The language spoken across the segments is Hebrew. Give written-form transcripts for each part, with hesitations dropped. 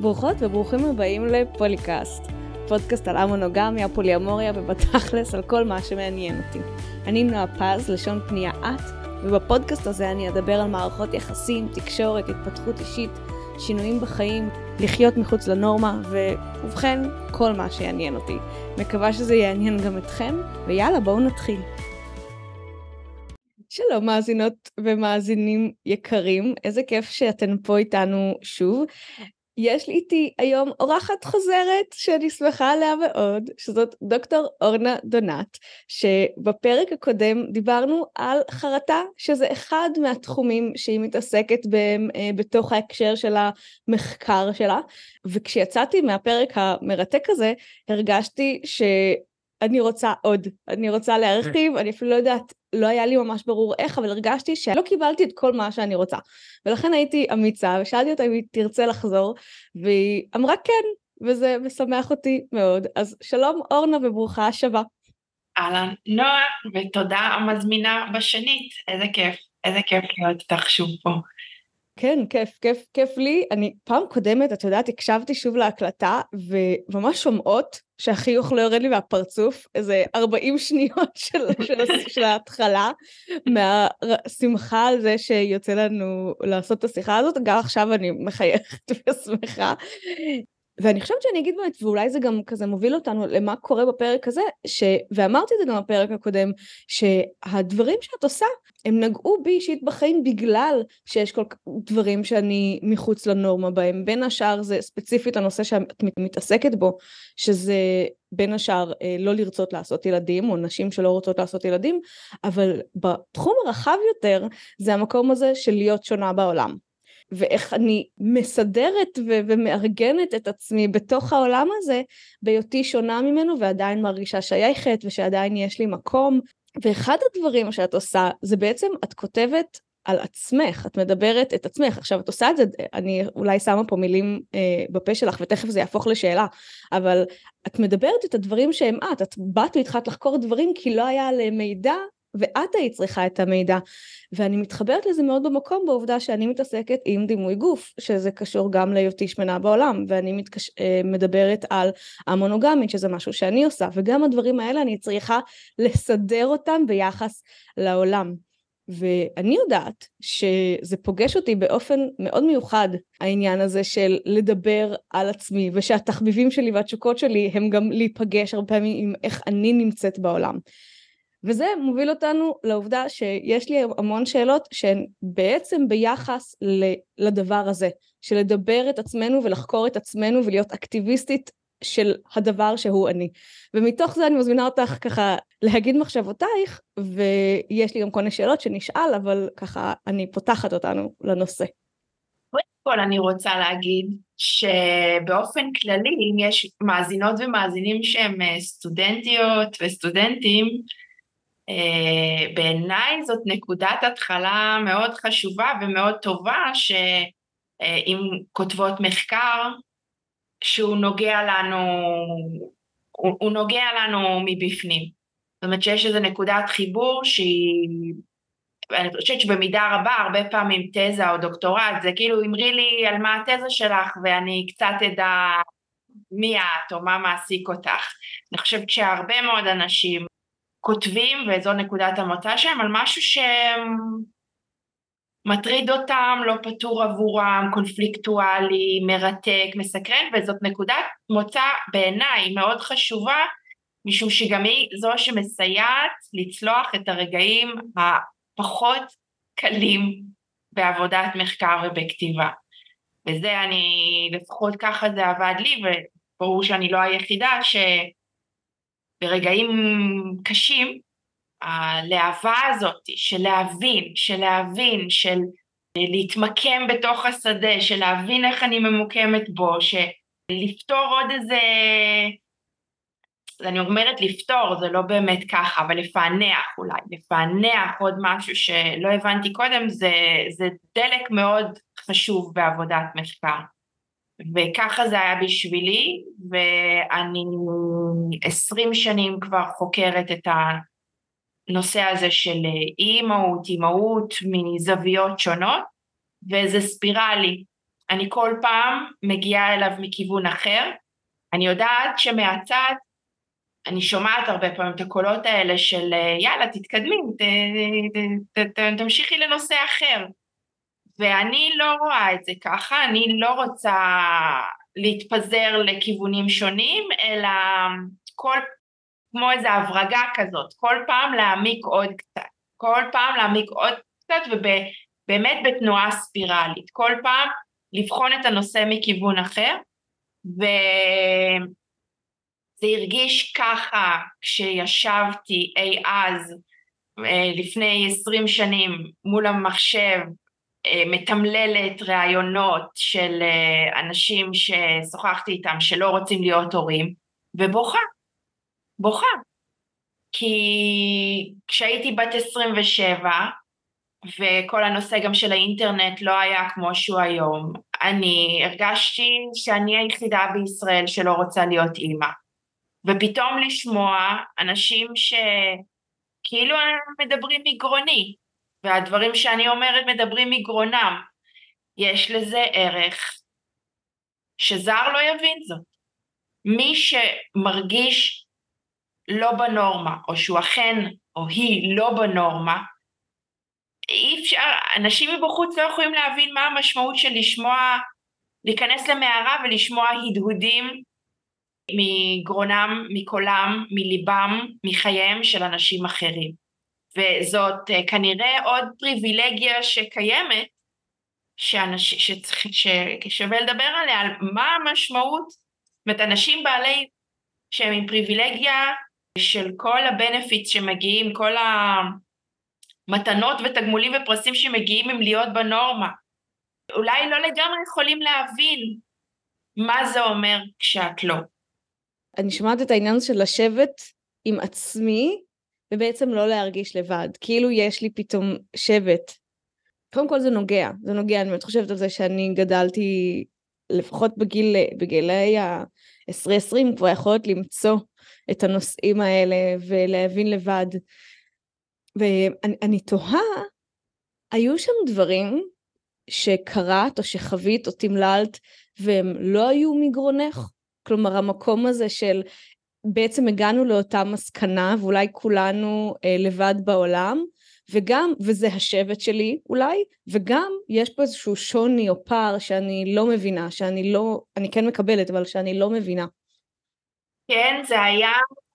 ברוכות וברוכים הבאים לפוליקאסט, פודקאסט על המונוגמיה, פוליאמוריה ובתכלס על כל מה שמעניין אותי. אני נועה פז, לשון פנייה את, ובפודקאסט הזה אני אדבר על מערכות יחסים, תקשורת, התפתחות אישית, שינויים בחיים, לחיות מחוץ לנורמה, ובכן, כל מה שיעניין אותי. מקווה שזה יעניין גם אתכם, ויאללה, בואו נתחיל. שלום מאזינות ומאזינים יקרים, איזה כיף שאתן פה איתנו שוב. יש לי איתי היום אורחת חוזרת שאני שמחה עליה מאוד, שזאת דוקטור אורנה דונת, שבפרק הקודם דיברנו על חרטה, שזה אחד מהתחומים שהיא מתעסקת בהם בתוך ההקשר של המחקר שלה, וכשיצאתי מהפרק המרתק הזה, הרגשתי שאני רוצה עוד, אני רוצה להרחיב, אני אפילו לא יודעת, לא היה לי ממש ברור איך, אבל הרגשתי שלא קיבלתי את כל מה שאני רוצה. ולכן הייתי אמיצה, ושאלתי אותה אם היא תרצה לחזור, והיא אמרה כן, וזה משמח אותי מאוד. אז שלום אורנה וברוכה השבה. אהלן, נועה, ותודה המזמינה בשנית. איזה כיף להיות איתך שוב פה. כן, כיף לי. אני פעם קודמת, את יודעת, הקשבתי שוב להקלטה, וממש שומעות שהחיוך לא יורד לי מהפרצוף, איזה 40 שניות של ההתחלה, מהשמחה על זה שיוצא לנו לעשות את השיחה הזאת, גם עכשיו אני מחייכת ושמחה. ואני חושבת שאני אגיד באמת, ואולי זה גם כזה מוביל אותנו למה קורה בפרק הזה, ואמרתי את זה גם בפרק הקודם, שהדברים שאת עושה, הם נגעו בי אישית בחיים בגלל שיש כל דברים שאני מחוץ לנורמה בהם, בין השאר זה ספציפית הנושא שאת מתעסקת בו, שזה בין השאר לא לרצות לעשות ילדים, או נשים שלא רוצות לעשות ילדים, אבל בתחום הרחב יותר, זה המקום הזה של להיות שונה בעולם. ואיך אני מסדרת ומארגנת את עצמי בתוך העולם הזה, בהיותי שונה ממנו ועדיין מרגישה שייכת ושעדיין יש לי מקום. ואחד הדברים שאת עושה זה בעצם את כותבת על עצמך, את מדברת את עצמך. עכשיו את עושה את זה, אני אולי שמה פה מילים בפה שלך ותכף זה יהפוך לשאלה, אבל את מדברת את הדברים שהם את באת והתחלת לחקור דברים כי לא היה עליהם מידע, ואת היית צריכה את המידע, ואני מתחברת לזה מאוד במקום בעובדה שאני מתעסקת עם דימוי גוף, שזה קשור גם להיותי שמנה בעולם, ואני מדברת על המונוגמית, שזה משהו שאני עושה, וגם הדברים האלה אני צריכה לסדר אותם ביחס לעולם. ואני יודעת שזה פוגש אותי באופן מאוד מיוחד, העניין הזה של לדבר על עצמי, ושהתחביבים שלי והתשוקות שלי הם גם להיפגש הרבה פעמים עם איך אני נמצאת בעולם. וזה מוביל אותנו לעובדה שיש לי המון שאלות שהן בעצם ביחס לדבר הזה, של לדבר את עצמנו ולחקור את עצמנו ולהיות אקטיביסטית של הדבר שהוא אני. ומתוך זה אני מזמינה אותך ככה להגיד מחשבותייך, ויש לי גם כל מיני שאלות שנשאל, אבל ככה אני פותחת אותנו לנושא. קודם כל אני רוצה להגיד שבאופן כללי, אם יש מאזינות ומאזינים שהם סטודנטיות וסטודנטים, בעיניי זאת נקודת התחלה מאוד חשובה ומאוד טובה, שאם כותבות מחקר שהוא נוגע לנו, הוא נוגע לנו מבפנים. זאת אומרת שיש איזו נקודת חיבור שהיא, אני חושבת שבמידה רבה, הרבה פעמים תזה או דוקטורט, זה כאילו אמרי לי על מה התזה שלך ואני קצת אדע מי את או מה מעסיק אותך. אני חושבת שהרבה מאוד אנשים כותבים, וזו נקודת המוצא שהם, על משהו שמטריד אותם, לא פתור עבורם, קונפליקטואלי, מרתק, מסקרן, וזאת נקודת מוצא בעיניי מאוד חשובה, משום שגם היא זו שמסייעת לצלוח את הרגעים הפחות קלים בעבודת מחקר ובכתיבה. וזה אני, לפחות ככה זה עבד לי, וברור שאני לא היחידה ברגעים קשים, הלהבה הזאת של להבין, של להתמקם בתוך השדה, של להבין איך אני ממוקמת בו, שלפתור עוד איזה, אני אומרת לפתור, זה לא באמת ככה, אבל לפענח אולי, לפענח עוד משהו שלא הבנתי קודם, זה דלק מאוד חשוב בעבודת מחקר. וככה זה היה בשבילי, ואני 20 שנים כבר חוקרת את הנושא הזה של אימהות מזוויות שונות, וזה ספירלי. אני כל פעם מגיעה אליו מכיוון אחר, אני יודעת שמהצד, אני שומעת הרבה פעמים את הקולות האלה של יאללה תתקדמי, תמשיכי לנושא אחר, ואני לא רואה את זה ככה, אני לא רוצה להתפזר לכיוונים שונים, אלא כמו איזו הברגה כזאת, כל פעם להעמיק עוד קצת, כל פעם להעמיק עוד קצת, ובאמת בתנועה ספירלית, כל פעם לבחון את הנושא מכיוון אחר, וזה הרגיש ככה כשישבתי אי אז, לפני 20 שנים מול המחשב, מתמללת רעיונות של אנשים ששוחחתי איתם שלא רוצים להיות הורים, ובוכה, כי כשהייתי בת 27, וכל הנושא גם של האינטרנט לא היה כמו שהוא היום, אני הרגשתי שאני היחידה בישראל שלא רוצה להיות אימא, ופתאום לשמוע אנשים שכאילו מדברים מגרוני, והדברים שאני אומרת מדברים מגרונם, יש לזה ערך שזר לא יבין זאת. מי שמרגיש לא בנורמה, או שהוא אכן או היא לא בנורמה, אי אפשר, אנשים מבחוץ לא יכולים להבין מה המשמעות של לשמוע, להיכנס למערה ולשמוע הדהודים מגרונם, מקולם, מליבם, מחייהם של אנשים אחרים. וזאת כנראה עוד פריבילגיה שקיימת, ששווה לדבר עליה, על מה המשמעות, זאת אומרת, אנשים בעלי שהם עם פריבילגיה של כל הבנפיט שמגיעים, כל המתנות ותגמולים ופרסים שמגיעים עם להיות בנורמה, אולי לא לגמרי יכולים להבין מה זה אומר כשאת לא. אני שומעת את העניין של לשבת עם עצמי, ובעצם לא להרגיש לבד, כאילו יש לי פתאום שבט. קודם כל זה נוגע, אני חושבת על זה שאני גדלתי, לפחות בגילי ה-20 כבר יכולת למצוא את הנושאים האלה, ולהבין לבד. ואני תוהה, היו שם דברים שקראת או שחווית או תמללת, והם לא היו מגרונך? כלומר, המקום הזה של בעצם הגענו לאותה מסקנה, ואולי כולנו לבד בעולם, וגם, וזה השבט שלי אולי, וגם יש פה איזשהו שוני או פער שאני לא מבינה, אני כן מקבלת, אבל שאני לא מבינה. כן, זה היה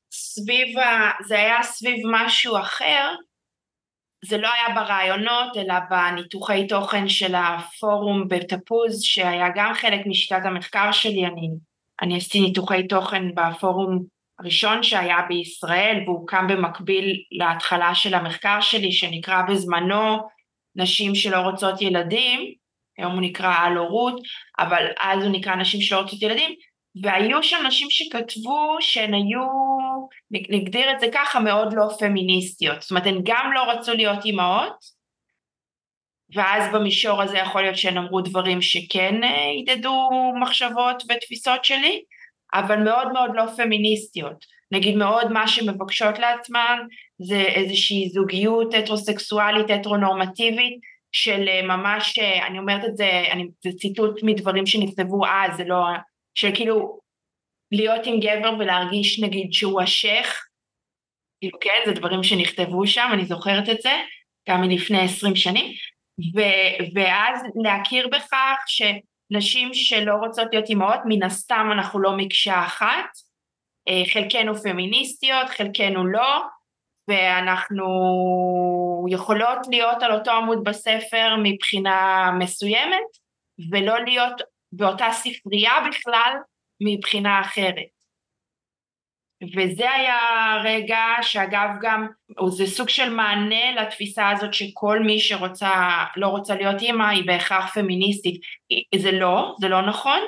סביב משהו אחר, זה לא היה ברעיונות, אלא בניתוחי תוכן של הפורום בתפוז, שהיה גם חלק משיטת המחקר שלי. אני עשיתי ניתוחי תוכן בפורום הראשון שהיה בישראל, והוא קם במקביל להתחלה של המחקר שלי, שנקרא בזמנו נשים שלא רוצות ילדים, היום הוא נקרא על הורות, אבל אז הוא נקרא נשים שלא רוצות ילדים, והיו שם נשים שכתבו שהן היו, נגדיר את זה ככה, מאוד לא פמיניסטיות, זאת אומרת הן גם לא רצו להיות אימהות, ואז במישור הזה יכול להיות שהן אמרו דברים שכן ידדו מחשבות ותפיסות שלי, אבל מאוד מאוד לא פמיניסטיות, נגיד מאוד מה שמבקשות לעצמן, זה איזושהי זוגיות הטרוסקסואלית, הטרונורמטיבית, של ממש, אני אומרת את זה, זה ציטוט מדברים שנכתבו אז, זה לא, של כאילו להיות עם גבר ולהרגיש נגיד שהוא השייך, כאילו כן, זה דברים שנכתבו שם, אני זוכרת את זה, גם מלפני 20 שנים, ואז להכיר בכך שנשים שלא רוצות להיות אימהות, מן הסתם אנחנו לא מקשה אחת, חלקנו פמיניסטיות, חלקנו לא, ואנחנו יכולות להיות על אותו עמוד בספר מבחינה מסוימת, ולא להיות באותה ספרייה בכלל מבחינה אחרת. וזה היה רגע שאגב גם, זה סוג של מענה לתפיסה הזאת שכל מי לא רוצה להיות אימא היא בהכרח פמיניסטית. זה לא נכון,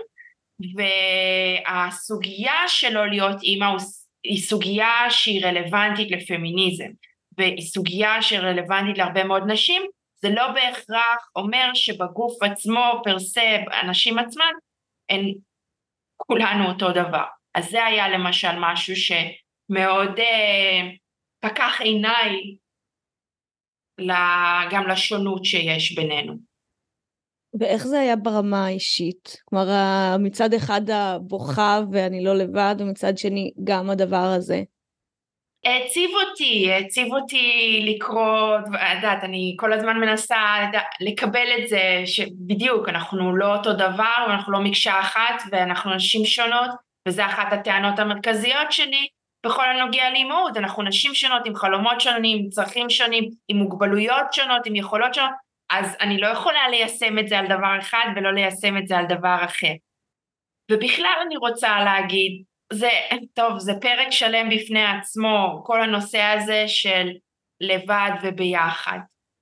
והסוגיה שלא להיות אימא היא סוגיה שהיא רלוונטית לפמיניזם, והיא סוגיה שרלוונטית להרבה מאוד נשים, זה לא בהכרח אומר שבגוף עצמו פרסה הנשים עצמן, הן כולנו אותו דבר. אז זה היה למשל משהו שמאוד פקח עיניי גם לשונות שיש בינינו. ואיך זה היה ברמה האישית? כלומר, מצד אחד הבוכה ואני לא לבד, ומצד שני גם הדבר הזה. העציב אותי לקרוא, יודעת, אני כל הזמן מנסה לקבל את זה שבדיוק אנחנו לא אותו דבר, ואנחנו לא מקשה אחת, ואנחנו נשים שונות, וזה אחת הטענות המרכזיות שלי, בכל הנוגע לאימהות, אנחנו נשים שונות עם חלומות שונים, עם צרכים שונים, עם מוגבלויות שונות, עם יכולות שונות, אז אני לא יכולה ליישם את זה על דבר אחד, ולא ליישם את זה על דבר אחר. ובכלל אני רוצה להגיד, זה, טוב, זה פרק שלם בפני עצמו, כל הנושא הזה של לבד וביחד.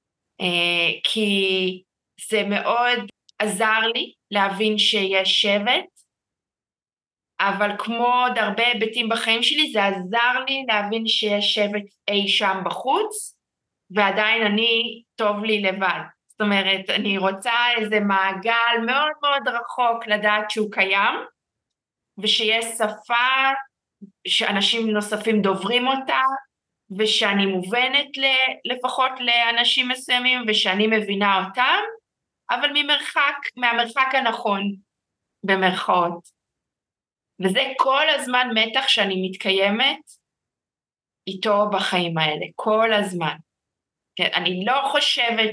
כי זה מאוד עזר לי להבין שיש שבט, אבל כמו עוד הרבה היבטים בחיים שלי, זה עזר לי להבין שיש שבט אי שם בחוץ, ועדיין אני טוב לי לבד. זאת אומרת, אני רוצה איזה מעגל מאוד מאוד רחוק לדעת שהוא קיים, ושיש שפה שאנשים נוספים דוברים אותה, ושאני מובנת לפחות לאנשים מסוימים, ושאני מבינה אותם, אבל מהמרחק הנכון, במרכאות. וזה כל הזמן מתח שאני מתקיימת איתו בחיים האלה, כל הזמן. אני לא חושבת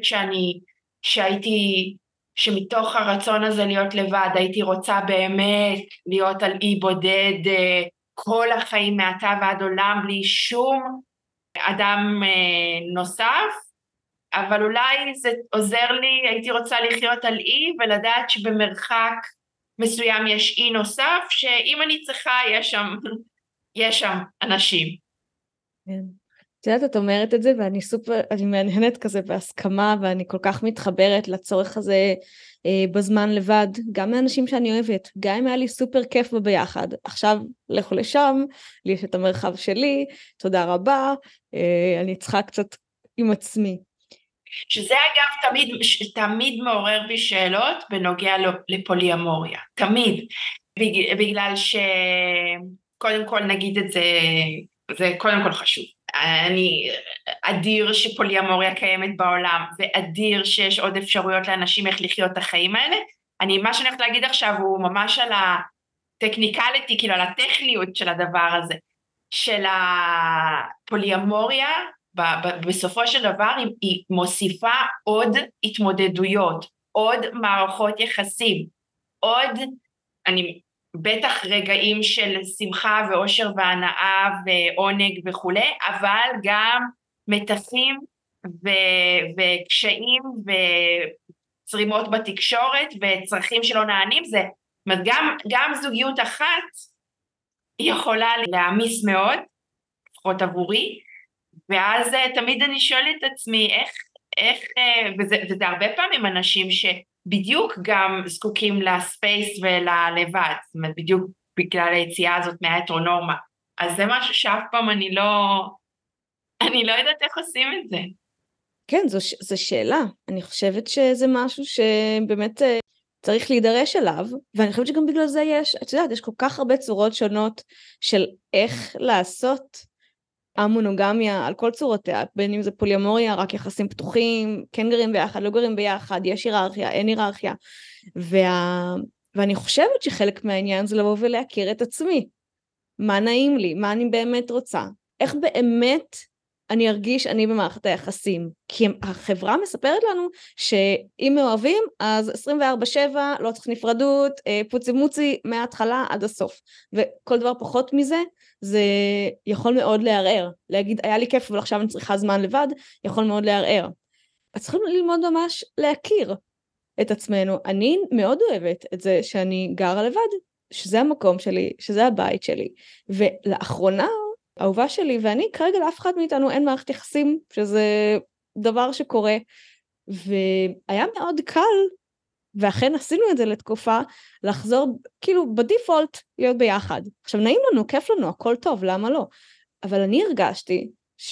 שמתוך הרצון הזה להיות לבד, הייתי רוצה באמת להיות על אי בודד כל החיים מעתה ועד עולם, בלי שום אדם נוסף, אבל אולי זה עוזר לי, הייתי רוצה לחיות על אי, ולדעת שבמרחק מסוים יש אי נוסף, שאם אני צריכה, יש שם אנשים. כן. את יודעת, את אומרת את זה, ואני אני מעניינת כזה בהסכמה, ואני כל כך מתחברת לצורך הזה בזמן לבד, גם מאנשים שאני אוהבת, גם אם היה לי סופר כיף ביחד. עכשיו לכו לשם, לי יש את המרחב שלי, תודה רבה, אני צריכה קצת עם עצמי. שזה אגב תמיד מעורר בי שאלות בנוגע לפוליאמוריה, תמיד, בגלל שקודם כל נגיד את זה, זה קודם כל חשוב. אדיר שפוליאמוריה קיימת בעולם, ואדיר שיש עוד אפשרויות לאנשים איך לחיות את החיים האלה. מה שאני הולכת להגיד עכשיו הוא ממש על הטכניקליטי, כאילו על הטכניות של הדבר הזה, של הפוליאמוריה, בסופו של דבר היא מוסיפה עוד התמודדויות, עוד מערכות יחסים, אני בטח רגעים של שמחה ואושר והנאה ועונג וכולי, אבל גם מתחים וקשיים וצרימות בתקשורת וצרכים שלא נענים, גם זוגיות אחת יכולה להעמיס מאוד, לפחות עבורי, ואז תמיד אני שואלת את עצמי וזה הרבה פעמים אנשים שבדיוק גם זקוקים לספייס וללבד, זאת אומרת בדיוק בגלל היציאה הזאת מההטרונורמה, אז זה משהו שאף פעם אני לא יודעת איך עושים את זה. כן, זו שאלה, אני חושבת שזה משהו שבאמת צריך להידרש אליו, ואני חושבת שגם בגלל זה את יודעת, יש כל כך הרבה צורות שונות של איך לעשות המונוגמיה על כל צורותיה, בין אם זה פוליאמוריה, רק יחסים פתוחים, כן גרים ביחד, לא גרים ביחד, יש היררכיה, אין היררכיה, ואני חושבת שחלק מהעניין זה לבוא ולהכיר את עצמי, מה נעים לי, מה אני באמת רוצה, איך באמת אני ארגיש אני במערכת היחסים, כי החברה מספרת לנו שאם מאוהבים, אז 24/7 לא צריך נפרדות, פוצי מוצי מההתחלה עד הסוף, וכל דבר פחות מזה, זה יכול מאוד לערער, להגיד היה לי כיף אבל עכשיו אני צריכה זמן לבד, יכול מאוד לערער. אז צריכים ללמוד ממש להכיר את עצמנו, אני מאוד אוהבת את זה שאני גרה לבד, שזה המקום שלי, שזה הבית שלי, ולאחרונה האהובה שלי ואני, כרגע לאף אחד מאיתנו אין מערכת יחסים, שזה דבר שקורה, והיה מאוד קל, ואכן עשינו את זה לתקופה, לחזור כאילו בדיפולט להיות ביחד. עכשיו נעים לנו, כיף לנו, הכל טוב, למה לא? אבל אני הרגשתי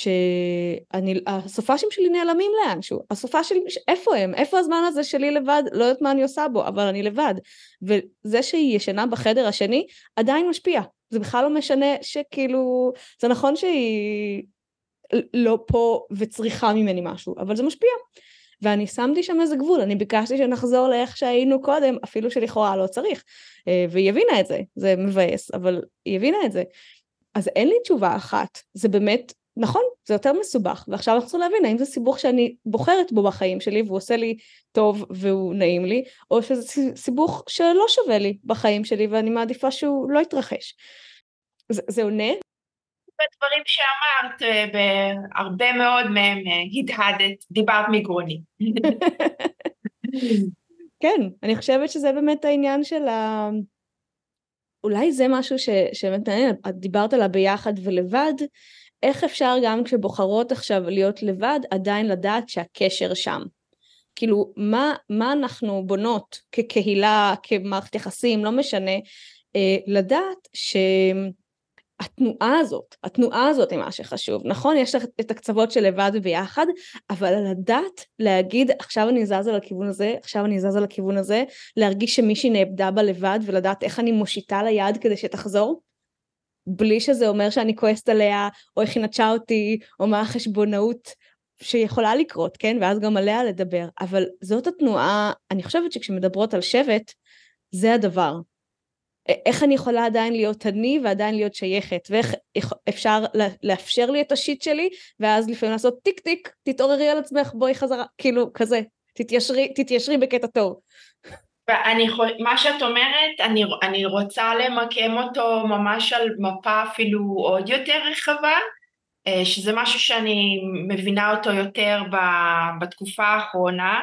שהסופשים שלי נעלמים לאנשהו, הסופה שלי, איפה הם? איפה הזמן הזה שלי לבד? לא יודעת מה אני עושה בו, אבל אני לבד. וזה שהיא ישנה בחדר השני, עדיין משפיע. זה בכלל לא משנה שכאילו, זה נכון שהיא לא פה וצריכה ממני משהו, אבל זה משפיע. ואני שמתי שם איזה גבול, אני ביקשתי שנחזור לאיך שהיינו קודם, אפילו שלכאורה לא צריך, והיא הבינה את זה, זה מבאס, אבל היא הבינה את זה. אז אין לי תשובה אחת, זה באמת, נכון, זה יותר מסובך, ועכשיו אנחנו צריכים להבין, האם זה סיבוך שאני בוחרת בו בחיים שלי, והוא עושה לי טוב והוא נעים לי, או שזה סיבוך שלא שווה לי בחיים שלי, ואני מעדיפה שהוא לא יתרחש. זה עונה? בדברים שאמרת, בהרבה מאוד מהם הדהדת, דיברת מגרוני. כן, אני חושבת שזה באמת העניין של אולי זה משהו שבאמת מעניין, את דיברת עליו ביחד ולבד, איך אפשר גם כשבוחרות עכשיו להיות לבד, עדיין לדעת שהקשר שם? כאילו, מה אנחנו בונות כקהילה, כמערכת יחסים, לא משנה, לדעת התנועה הזאת היא מה שחשוב, נכון? יש לך את הקצוות של לבד וביחד, אבל לדעת להגיד, עכשיו אני זזה לכיוון הזה, עכשיו אני זזה לכיוון הזה, להרגיש שמישהי נאבדה בה לבד, ולדעת איך אני מושיטה ליד כדי שתחזור, בלי שזה אומר שאני כועסת עליה, או איך היא נטשה אותי, או מה החשבונאות שיכולה לקרות, כן? ואז גם עליה לדבר, אבל זאת התנועה, אני חושבת שכשמדברות על שבט, זה הדבר. איך אני יכולה עדיין להיות אני ועדיין להיות שייכת, ואיך אפשר לאפשר לי את השיט שלי, ואז לפעמים לעשות טיק טיק, תתעוררי על עצמך, בואי חזרה, כאילו כזה, תתיישרי בקטע טוב. מה שאת אומרת, אני רוצה למקם אותו ממש על מפה אפילו עוד יותר רחבה, שזה משהו שאני מבינה אותו יותר בתקופה האחרונה,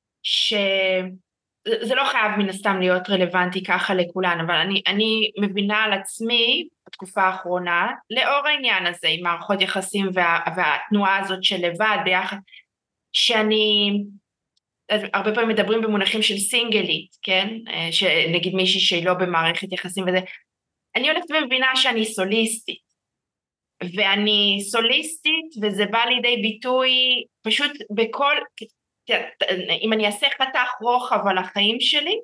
זה לא חייב מן הסתם להיות רלוונטי ככה לכולן, אבל אני מבינה על עצמי בתקופה האחרונה, לאור העניין הזה עם מערכות יחסים והתנועה הזאת של לבד ביחד, שאני, הרבה פעמים מדברים במונחים של סינגלית, כן? שנגיד מישהי שהיא לא במערכת יחסים וזה, אני הולכת ומבינה שאני סוליסטית, ואני סוליסטית וזה בא לידי ביטוי פשוט בכל, אם אני אעשה חתך רוחב על החיים שלי,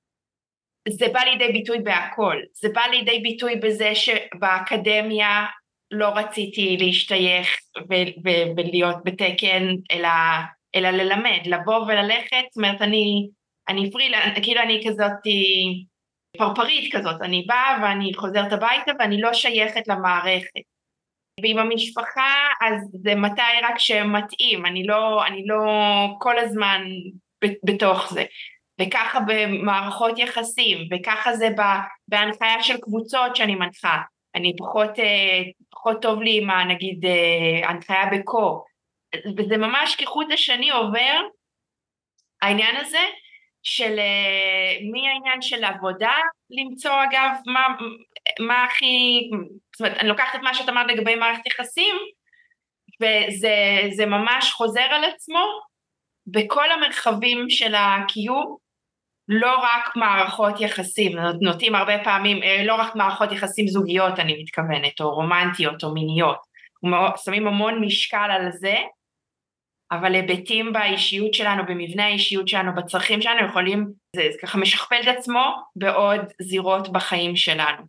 זה בא לידי ביטוי בהכל, זה בא לידי ביטוי בזה שבאקדמיה לא רציתי להשתייך ולהיות בתקן, אלא ללמד, לבוא וללכת, זאת אומרת אני כאילו אני כזאת פרפרית כזאת, אני באה ואני חוזרת הביתה ואני לא שייכת למערכת. ועם המשפחה אז זה מתי רק שמתאים, אני לא כל הזמן בתוך זה, וככה במערכות יחסים, וככה זה בהנחיה של קבוצות שאני מנחה, אני פחות טוב לי עם נגיד הנחיה בקור, וזה ממש כחוט השני עובר העניין הזה של מי העניין של עבודה, למצוא אגב מה הכי, זאת אומרת, אני לוקחת את מה שאת אמרת לגבי מערכת יחסים, וזה ממש חוזר על עצמו, בכל המרחבים של הקיום, לא רק מערכות יחסים, נוטים הרבה פעמים, לא רק מערכות יחסים זוגיות אני מתכוונת, או רומנטיות או מיניות, שמים המון משקל על זה, אבל היבטים באישיות שלנו, במבנה האישיות שלנו, בצרכים שלנו, יכולים, זה ככה משכפל את עצמו בעוד זירות בחיים שלנו.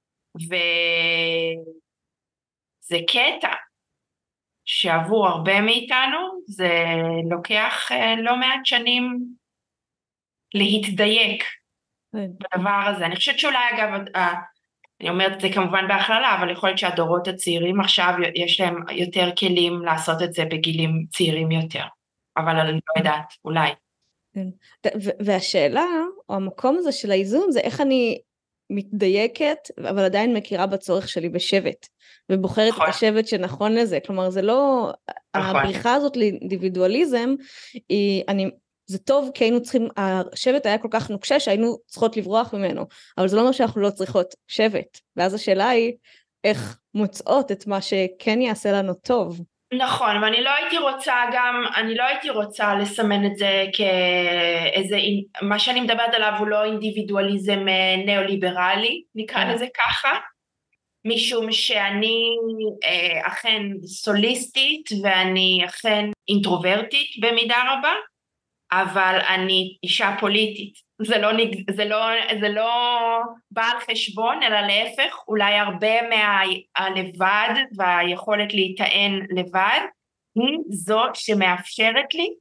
וזה קטע שעבור הרבה מאיתנו, זה לוקח לא מעט שנים להתדייק בדבר הזה. אני חושבת שאולי אגב, אני אומרת את זה כמובן בהכללה, אבל יכול להיות שהדורות הצעירים עכשיו יש להם יותר כלים לעשות את זה בגילים צעירים יותר, אבל אני לא יודעת, אולי. והשאלה, או המקום הזה של האיזון, זה איך אני מתדייקת, אבל עדיין מכירה בצורך שלי בשבט, ובוחרת את השבט שנכון לזה, כלומר זה לא, הבריחה הזאת לאינדיבידואליזם, זה טוב כי היינו צריכים, השבט היה כל כך נוקשה שהיינו צריכות לברוח ממנו, אבל זה לא אומר שאנחנו לא צריכות שבט, ואז השאלה היא איך מוצאות את מה שכן יעשה לנו טוב. נכון, ואני לא הייתי רוצה לסמן את זה כאיזה, מה שאני מדברת עליו הוא לא אינדיבידואליזם ניאו-ליברלי, נקרא לזה ככה, משום שאני אכן סוליסטית ואני אכן אינטרוברטית במידה רבה, אבל אני אישה פוליטית, זה לא בא על חשבון, אלא להפך, אולי הרבה מהלבד והיכולת להיטען לבד, היא זו שמאפשרת לי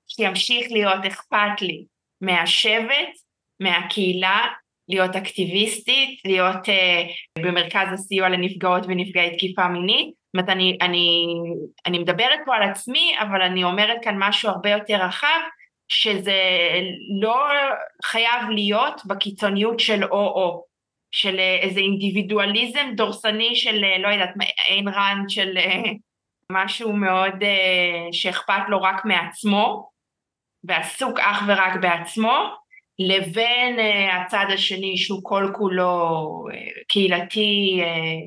שימשיך להיות אכפת לי מהשבט, מהקהילה, להיות אקטיביסטית, להיות במרכז הסיוע לנפגעות ונפגעי תקיפה מינית. זאת אומרת, אני מדברת פה על עצמי, אבל אני אומרת כאן משהו הרבה יותר רחב, שזה לא חייב להיות בקיצוניות של או, של איזה אינדיבידואליזם דורסני של, לא יודעת, אין רנד של משהו מאוד שאכפת לו רק מעצמו, ועסוק אך ורק בעצמו, לבין הצד השני שהוא כל כולו קהילתי,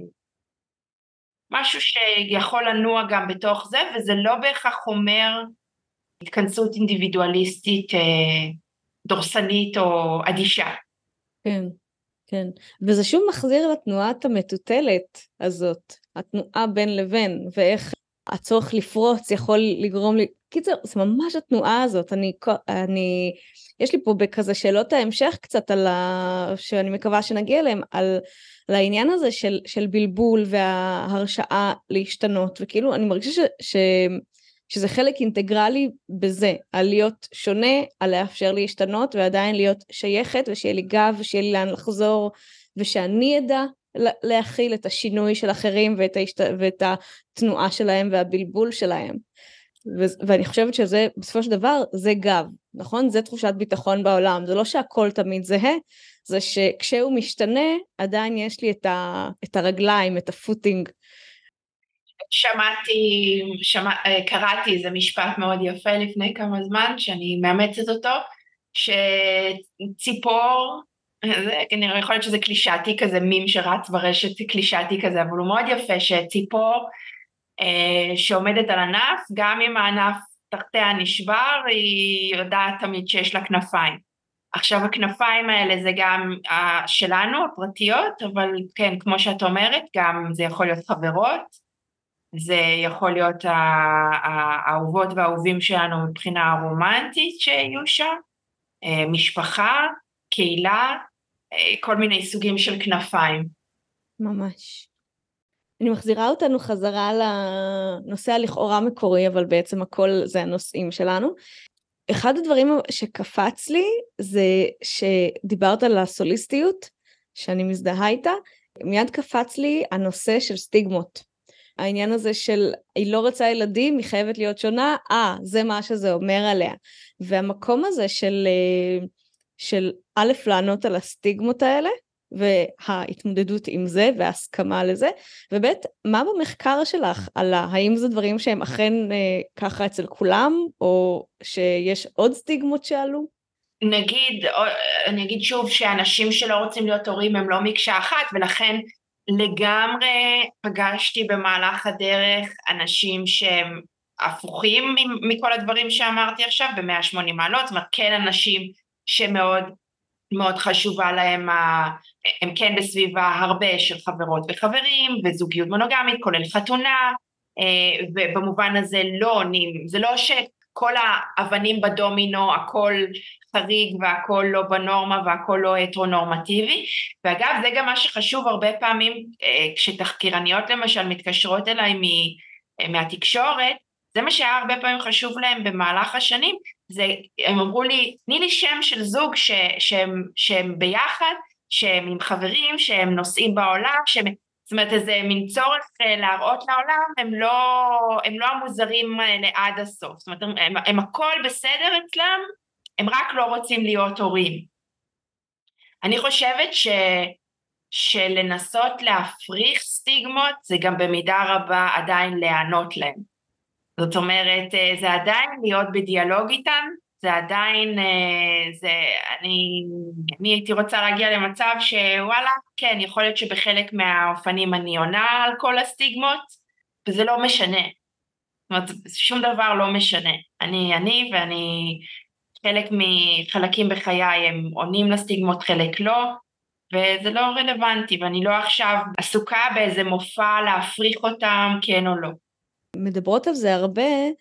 משהו שיכול לנוע גם בתוך זה, וזה לא בהכרח אומר התכנסות אינדיבידואליסטית דורסנית או אדישה. כן, כן. וזה שוב מחזיר לתנועת המטוטלת הזאת, התנועה בין לבין, ואיך הצורך לפרוץ יכול לגרום לי, קיצר, זה ממש התנועה הזאת, יש לי פה בכזה שאלות ההמשך קצת שאני מקווה שנגיע אליהם, על העניין הזה של בלבול וההרשאה להשתנות, וכאילו אני מרגישה שזה חלק אינטגרלי בזה, על להיות שונה, על לאפשר להשתנות, ועדיין להיות שייכת, ושיהיה לי גב, ושיהיה לי לאן לחזור, ושאני אדע להכיל את השינוי של אחרים, ואת התנועה שלהם, והבלבול שלהם. ואני חושבת שזה, בסופו של דבר, זה גב, נכון? זה תחושת ביטחון בעולם, זה לא שהכל תמיד זהה, זה שכשהוא משתנה, עדיין יש לי את הרגליים, את הפוטינג. קראתי איזה משפט מאוד יפה לפני כמה זמן, שאני מאמצת אותו, שציפור, כנראה יכול להיות שזה קלישאתי כזה, מים שרץ ברשת קלישאתי כזה, אבל הוא מאוד יפה, שציפור שעומדת על ענף, גם אם הענף תחתיה נשבר, היא יודעת תמיד שיש לה כנפיים. עכשיו הכנפיים האלה זה גם שלנו, הפרטיות, אבל כן, כמו שאת אומרת, גם זה יכול להיות חברות, זה יכול להיות האהובות והאהובים שלנו מבחינה רומנטית שיהיו שם, משפחה, קהילה, כל מיני סוגים של כנפיים. ממש. אני מחזירה אותנו חזרה לנושא הלכאורה מקורי, אבל בעצם הכל זה הנושאים שלנו. אחד הדברים שקפץ לי זה שדיברת על הסוליסטיות, שאני מזדהה איתה, מיד קפץ לי הנושא של סטיגמות. העניין הזה של היא לא רוצה ילדים, היא חייבת להיות שונה, זה מה שזה אומר עליה. והמקום הזה של א' לענות על הסטיגמות האלה, וההתמודדות עם זה וההסכמה לזה, וב' מה במחקר שלך על האם זה דברים שהם אכן ככה אצל כולם, או שיש עוד סטיגמות שעלו? אני אגיד שוב שאנשים שלא רוצים להיות הורים הם לא מקשה אחת, ולכן לגמרי פגשתי במהלך הדרך אנשים שהם הפוכים מכל הדברים שאמרתי עכשיו ב-180 מעלות, זאת אומרת כן אנשים שמאוד מאוד חשובה להם, הם כן בסביבה הרבה של חברות וחברים וזוגיות מונוגמית כולל חתונה, ובמובן הזה לא עונים, זה לא שכל האבנים בדומינו הכל חריג והכל לא בנורמה והכל לא הטרונורמטיבי, ואגב זה גם מה שחשוב הרבה פעמים כשתחקירניות למשל מתקשרות אליי מהתקשורת, זה מה שהיה הרבה פעמים חשוב להם במהלך השנים, הם אמרו לי, תני לי שם של זוג שהם ביחד, שהם עם חברים, שהם נוסעים בעולם, זאת אומרת איזה מין צורך להראות לעולם, הם לא המוזרים עד הסוף, זאת אומרת הם הכל בסדר אצלם, הם רק לא רוצים להיות הורים. אני חושבת שלנסות להפריך סטיגמות, זה גם במידה רבה עדיין להיענות להם. זאת אומרת, זה עדיין להיות בדיאלוג איתם, זה עדיין, אני הייתי רוצה להגיע למצב שוואלה, כן, יכול להיות שבחלק מהאופנים אני עונה על כל הסטיגמות, וזה לא משנה. זאת אומרת, שום דבר לא משנה. אני ואני, חלקים בחיי הם עונים לסטיגמות, חלק לא, וזה לא רלוונטי, ואני לא עכשיו עסוקה באיזה מופע להפריך אותם, כן או לא. מדברות על זה הרבה,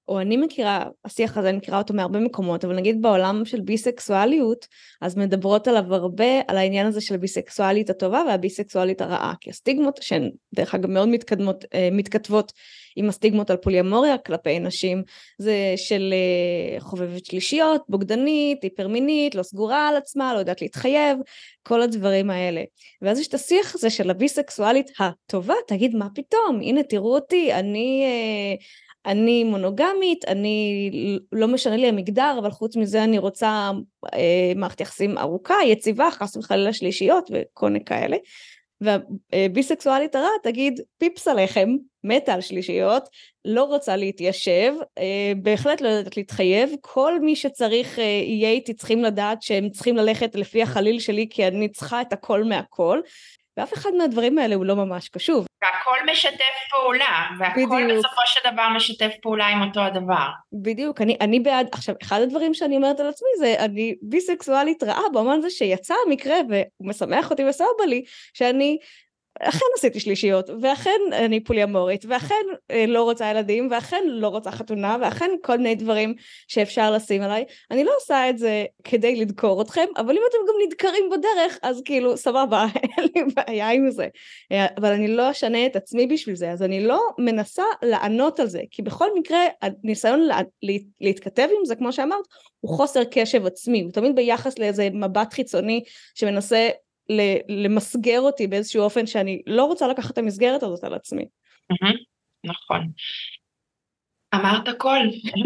או אני מכירה, השיח הזה אני מכירה אותו מהרבה מקומות, אבל נגיד בעולם של ביסקסואליות, אז מדברות עליו הרבה, על העניין הזה של הביסקסואלית הטובה והביסקסואלית הרעה, כי הסטיגמות שהן דרך אגב מאוד מתכתבות עם הסטיגמות על פוליאמוריה כלפי נשים, זה של חובבת שלישיות, בוגדנית, היפרמינית, לא סגורה על עצמה, לא יודעת להתחייב, כל הדברים האלה. ואז יש את השיח הזה של הביסקסואלית הטובה, תגיד מה פתאום, הנה תראו אותי, אני מונוגמית, אני לא משנה לי המגדר, אבל חוץ מזה אני רוצה מערכת יחסים ארוכה, יציבה, חס וחלילה שלישיות וכל מיני כאלה. והביסקסואלית הרע תגיד פיפס עליכם, מתה על שלישיות, לא רוצה להתיישב, בהחלט לא יודעת להתחייב, כל מי שצריך יהיה איתי צריכים לדעת שהם צריכים ללכת לפי החליל שלי, כי אני צריכה את הכל מהכל, ואף אחד מהדברים האלה הוא לא ממש קשוב. והכל משתף פעולה, והכל בדיוק. בסופו של דבר משתף פעולה עם אותו הדבר. בדיוק, אני בעד, עכשיו אחד הדברים שאני אומרת על עצמי זה, אני ביסקסואלית רעה, במובן זה שיצא המקרה, והוא משמח אותי וסבבה לי, שאני אכן עשיתי שלישיות, ואכן אני פוליאמורית, ואכן לא רוצה ילדים, ואכן לא רוצה חתונה, ואכן כל מיני דברים שאפשר לשים עליי. אני לא עושה את זה כדי לדקור אתכם, אבל אם אתם גם נדקרים בדרך, אז כאילו סבבה, אין לי בעיה עם זה. אבל אני לא אשנה את עצמי בשביל זה, אז אני לא מנסה לענות על זה, כי בכל מקרה הניסיון להתכתב עם זה, כמו שאמרת, הוא חוסר קשב עצמי, הוא תמיד ביחס לאיזה מבט חיצוני שמנסה למסגר אותי באיזשהו אופן שאני לא רוצה לקחת את המסגרת הזאת על עצמי. נכון. אמרת הכל.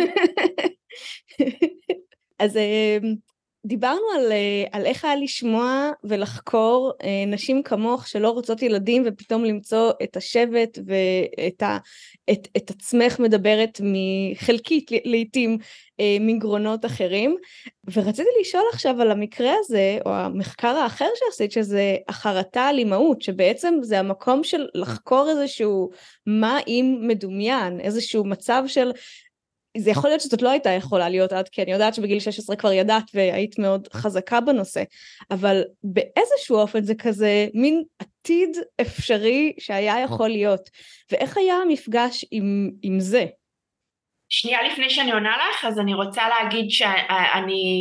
אז דיברנו על איך היה לשמוע ולחקור נשים כמוך שלא רוצות ילדים ופתאום למצוא את השבט ואת עצמך מדברת חלקית לעתים מגרונות אחרים, ורציתי לשאול עכשיו על המקרה הזה או המחקר האחר שעשית, שזה החרטה על אימהות, שבעצם זה המקום של לחקור איזשהו מה אם מדומיין, איזשהו מצב של זה יכול להיות שזאת לא הייתה יכולה להיות עד, כי אני יודעת שבגיל 16 כבר ידעת והיית מאוד חזקה בנושא, אבל באיזשהו אופן זה כזה מין עתיד אפשרי שהיה יכול להיות, ואיך היה המפגש עם זה? שנייה לפני שאני עונה לך, אז אני רוצה להגיד שאני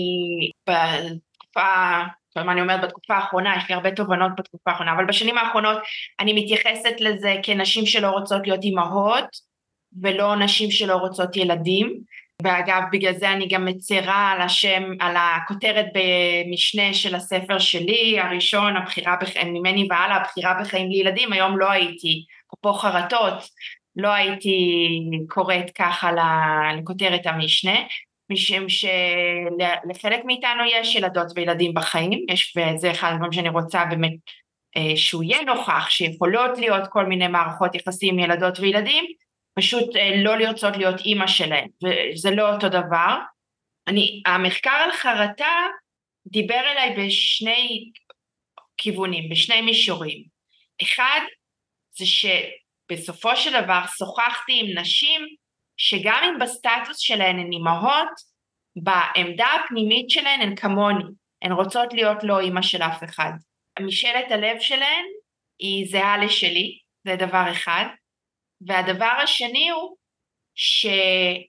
בתקופה, מה אני אומרת בתקופה האחרונה, יש לי הרבה תובנות בתקופה האחרונה, אבל בשנים האחרונות אני מתייחסת לזה כנשים שלא רוצות להיות אימהות, ולא נשים שלא רוצות ילדים, ואגב בגלל זה אני גם מצרה על השם, על הכותרת במשנה של הספר שלי, הראשון, הבחירה בחיים, ממני והלאה, הבחירה בחיים לילדים, היום לא הייתי, פה חרטות, לא הייתי קוראת ככה לכותרת המשנה, משום שלחלק מאיתנו יש ילדות וילדים בחיים, וזה אחד הדברים שאני רוצה באמת שהוא יהיה נוכח, שיכולות להיות כל מיני מערכות יחסים ילדות וילדים, פשוט לא לרצות להיות אימא שלהם, וזה לא אותו דבר. המחקר על חרטה דיבר אליי בשני כיוונים, בשני מישורים. אחד, זה שבסופו של דבר שוחחתי עם נשים, שגם אם בסטטוס שלהן הן אימהות, בעמדה הפנימית שלהן הן כמוני, הן רוצות להיות לא אימא של אף אחד. משאלת הלב שלהן היא זהה לשלי, זה דבר אחד. והדבר השני הוא שאני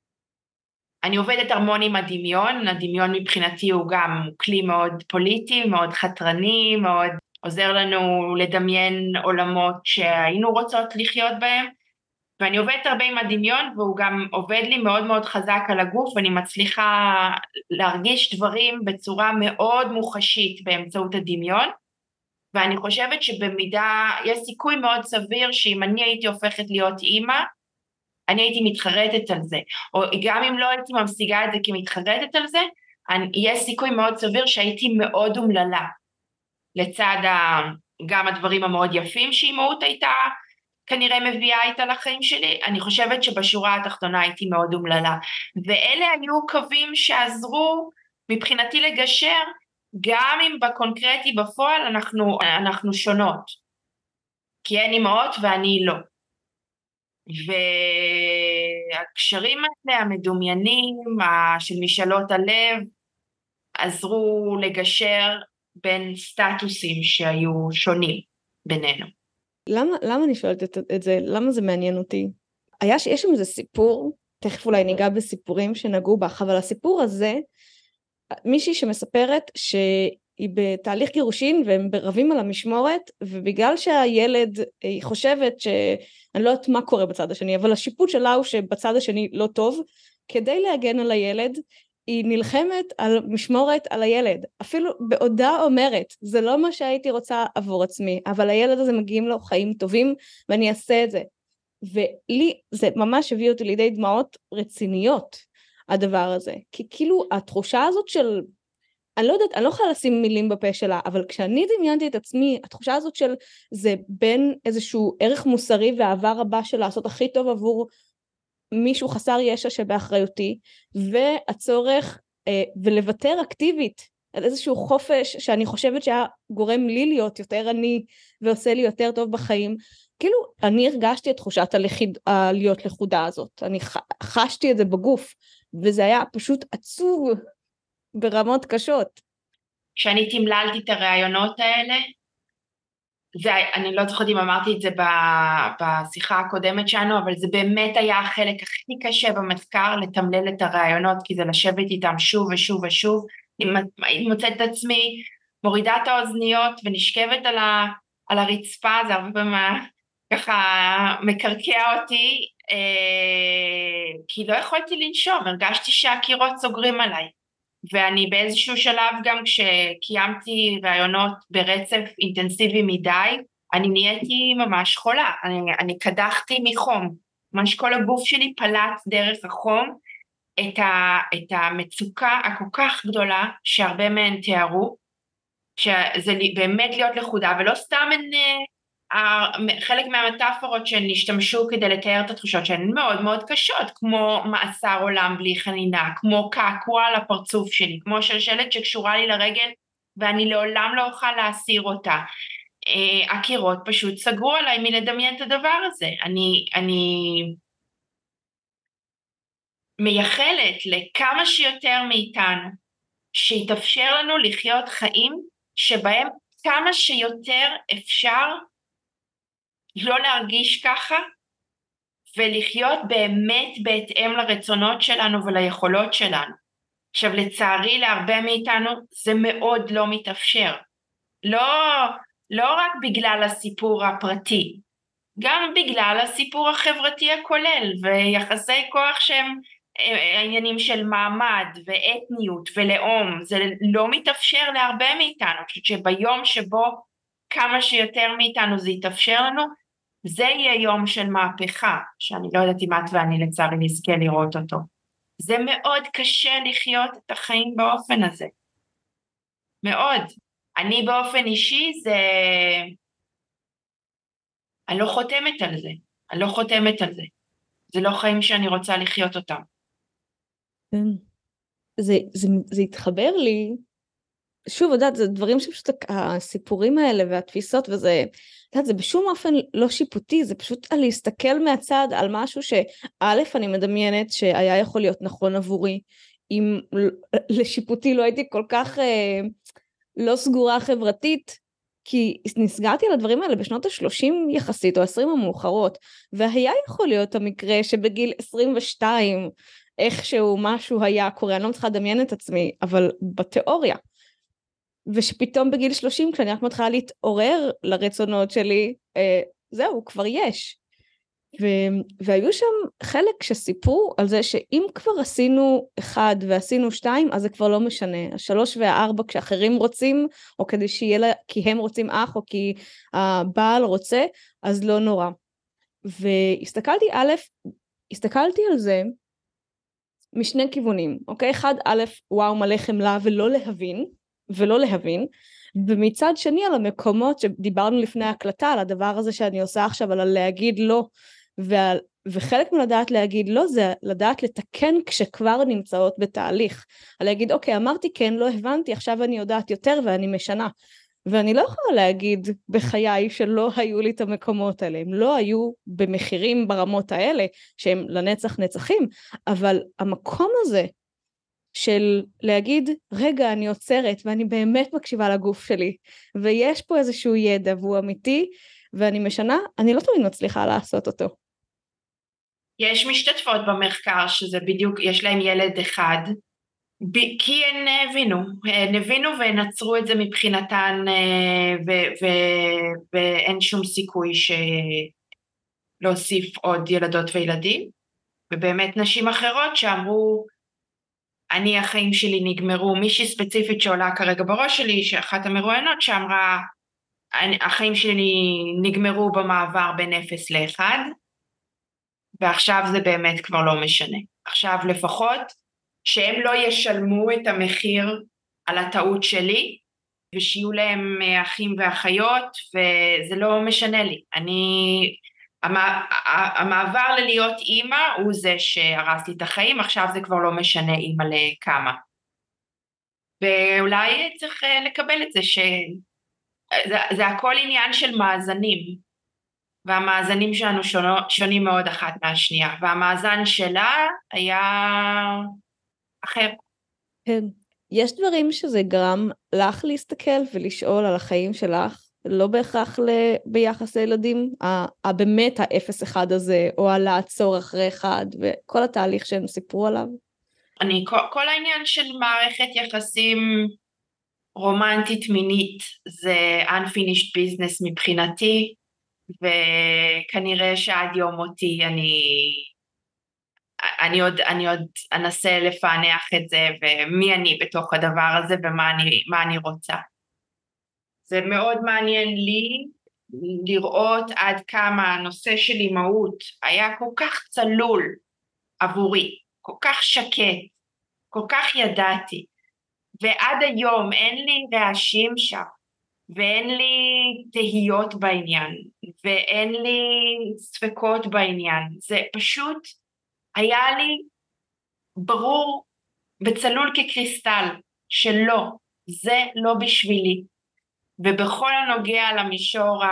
עובדת המון עם הדמיון, הדמיון מבחינתי הוא גם כלי מאוד פוליטי, מאוד חתרני, מאוד עוזר לנו לדמיין עולמות שהיינו רוצות לחיות בהם, ואני עובדת הרבה עם הדמיון, והוא גם עובד לי מאוד מאוד חזק על הגוף, ואני מצליחה להרגיש דברים בצורה מאוד מוחשית באמצעות הדמיון, ואני חושבת שבמידה, יש סיכוי מאוד סביר שאם אני הייתי הופכת להיות אימא, אני הייתי מתחרטת על זה, או גם אם לא הייתי ממשיגה את זה כמתחרטת על זה, יש סיכוי מאוד סביר שהייתי מאוד אומללה, לצד גם הדברים המאוד יפים שאימהות הייתה, כנראה מביאה איתה לחיים שלי, אני חושבת שבשורה התחתונה הייתי מאוד אומללה, ואלה היו קווים שעזרו מבחינתי לגשר, גם אם בקונקרטי בפועל אנחנו שונות, כי הן אימהות ואני לא. והקשרים האלה המדומיינים של משאלות הלב עזרו לגשר בין סטטוסים שהיו שונים בינינו. למה אני שואלת את זה? למה זה מעניין אותי? יש שם איזה סיפור תכף אולי ניגע בסיפורים שנגעו בך, אבל הסיפור הזה, מישהי שמספרת שהיא בתהליך גירושין והם רבים על המשמורת, ובגלל שהילד, היא חושבת אני לא יודעת מה קורה בצד השני, אבל השיפוט שלה הוא שבצד השני לא טוב, כדי להגן על הילד, היא נלחמת על משמורת על הילד, אפילו בעודה אומרת, זה לא מה שהייתי רוצה עבור עצמי, אבל הילד הזה מגיעים לו חיים טובים, ואני אעשה את זה. ולי זה ממש הביא אותי לידי דמעות רציניות, הדבר הזה, כי כאילו התחושה הזאת של, אני לא יודעת, אני לא יכולה לשים מילים בפה שלה, אבל כשאני דמיינתי את עצמי, התחושה הזאת של זה בין איזשהו ערך מוסרי ואהבה רבה של לעשות הכי טוב עבור מישהו חסר ישע שבאחריותי, והצורך ולוותר אקטיבית על איזשהו חופש שאני חושבת שהיה גורם לי להיות יותר עני ועושה לי יותר טוב בחיים, כאילו אני הרגשתי את תחושת להיות לכודה הזאת, אני חשתי את זה בגוף, וזה היה פשוט עצוב ברמות קשות. כשאני תמללתי את הרעיונות האלה, אני לא זוכרת אם אמרתי את זה בשיחה הקודמת שלנו, אבל זה באמת היה החלק הכי קשה במחקר, לתמלל את הרעיונות, כי זה לשבת איתם שוב ושוב ושוב. אני מוצאת את עצמי, מורידה את האוזניות ונשכבת על הרצפה, זה הרבה פעמים ככה מקרקע אותי, כי לא יכולתי לנשום, הרגשתי שהקירות סוגרים עליי. ואני באיזשהו שלב גם כשקיימתי רעיונות ברצף אינטנסיבי מדי, אני נהייתי ממש חולה, אני קדחתי מחום, ממש כל הגוף שלי פלט דרך החום את המצוקה הכל כך גדולה שהרבה מהן תיארו, שזה באמת להיות לכודה, ולא סתם חלק מהמטאפורות שהן השתמשו כדי לתאר את התחושות שהן מאוד מאוד קשות, כמו מאסר עולם בלי חנינה, כמו קעקוע על הפרצוף שלי, כמו שלשלת שקשורה לי לרגל ואני לעולם לא אוכל להסיר אותה. הקירות פשוט סגרו עליי מלדמיין את הדבר הזה. אני מייחלת לכמה שיותר מאיתנו שיתאפשר לנו לחיות חיים שבהם כמה שיותר אפשר לא להרגיש ככה, ולחיות באמת בהתאם לרצונות שלנו וליכולות שלנו. עכשיו לצערי להרבה מאיתנו זה מאוד לא מתאפשר. לא רק בגלל הסיפור הפרטי, גם בגלל הסיפור החברתי הכולל, ויחסי כוח שהם העניינים של מעמד ואתניות ולאום, זה לא מתאפשר להרבה מאיתנו. אני חושבת שביום שבו כמה שיותר מאיתנו זה יתאפשר לנו, זה יהיה יום של מהפכה, שאני לא יודעת אם את ואני לצערי נזכה לראות אותו. זה מאוד קשה לחיות את החיים באופן הזה. מאוד. אני באופן אישי אני לא חותמת על זה. אני לא חותמת על זה. זה לא חיים שאני רוצה לחיות אותם. זה התחבר לי, שוב, יודעת, זה דברים שפשוט הסיפורים האלה והתפיסות וזה, יודעת, זה בשום אופן לא שיפוטי, זה פשוט על להסתכל מהצד על משהו שא' אני מדמיינת שהיה יכול להיות נכון עבורי, אם לשיפוטי לא הייתי כל כך לא סגורה חברתית, כי נסגרתי על הדברים האלה בשנות ה-30 יחסית, או 20 המאוחרות, והיה יכול להיות המקרה שבגיל 22, איכשהו משהו היה קורה, אני לא צריכה לדמיין את עצמי, אבל בתיאוריה, ושפתאום בגיל 30, כשאני רק מתחילה להתעורר לרצונות שלי, זהו, כבר יש. והיו שם חלק שסיפרו על זה שאם כבר עשינו 1 ועשינו 2, אז זה כבר לא משנה. 3 ו4 כשאחרים רוצים, או כדי שיהיה לה, כי הם רוצים אח, או כי הבעל רוצה, אז לא נורא. הסתכלתי על זה משני כיוונים, אוקיי? 1, וואו, מלא חמלה ולא להבין, ומצד שני על המקומות שדיברנו לפני ההקלטה, על הדבר הזה שאני עושה עכשיו, על להגיד לא, וחלק מלדעת להגיד לא, זה לדעת לתקן כשכבר נמצאות בתהליך, על להגיד אוקיי, אמרתי כן, לא הבנתי, עכשיו אני יודעת יותר ואני משנה, ואני לא יכולה להגיד בחיי שלא היו לי את המקומות האלה, הם לא היו במחירים ברמות האלה, שהם לנצח נצחים, אבל המקום הזה, של להגיד, רגע, אני עוצרת, ואני באמת מקשיבה לגוף שלי, ויש פה איזשהו ידע, והוא אמיתי, ואני משנה, אני לא תמיד מצליחה לעשות אותו. יש משתתפות במחקר שזה בדיוק, יש להם ילד אחד, כי הן הבינו ונצרו את זה מבחינתן, ואין שום סיכוי להוסיף עוד ילדות וילדים, ובאמת נשים אחרות שאמרו, החיים שלי נגמרו, מישהי ספציפית שעולה כרגע בראש שלי, שאחת המרואיינות שאמרה, החיים שלי נגמרו במעבר בין 0 ל-1, ועכשיו זה באמת כבר לא משנה. עכשיו לפחות שהם לא ישלמו את המחיר על הטעות שלי, ושיהיו להם אחים ואחיות, וזה לא משנה לי. המעבר ללהיות אימא הוא זה שהרס לי את החיים, עכשיו זה כבר לא משנה אימא לכמה. ואולי צריך לקבל את זה שזה הכל עניין של מאזנים, והמאזנים שלנו שונים מאוד אחת מהשנייה, והמאזן שלה היה אחר. כן. יש דברים שזה גרם לך להסתכל ולשאול על החיים שלך, לא בהכרח ביחס לילדים, באמת ה-0-1 הזה, או על לעצור אחרי 1, וכל התהליך שהם סיפרו עליו? כל העניין של מערכת יחסים רומנטית מינית, זה unfinished business מבחינתי, וכנראה שעד יום מותי אני עוד אנסה לפענח את זה, ומי אני בתוך הדבר הזה, ומה אני רוצה. זה מאוד מעניין לי לראות עד כמה הנושא של אימהות היה כל כך צלול עבורי, כל כך שקט, כל כך ידעתי, ועד היום אין לי רעשים שם, ואין לי תהיות בעניין, ואין לי ספקות בעניין, זה פשוט היה לי ברור וצלול כקריסטל שלא, זה לא בשבילי, ובכל הנוגע למישור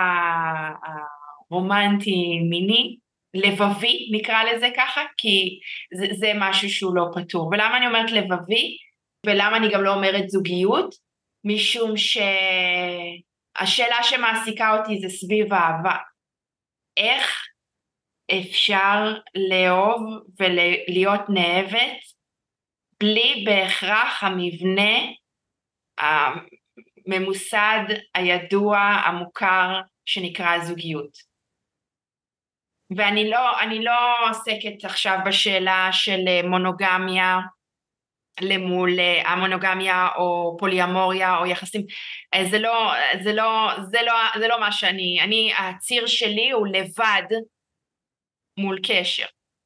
הרומנטי מיני, לבבי נקרא לזה ככה, כי זה משהו שהוא לא פתור. ולמה אני אומרת לבבי, ולמה אני גם לא אומרת זוגיות? משום שהשאלה שמעסיקה אותי זה סביב האהבה. איך אפשר לאהוב ולהיות נאהבת בלי בהכרח המבנה הממוסד, הידוע, המוכר, שנקרא זוגיות. ואני לא עוסקת עכשיו בשאלה של מונוגמיה למול המונוגמיה או פוליאמוריה או יחסים, זה לא מה שאני, הציר שלי הוא לבד מול קשר,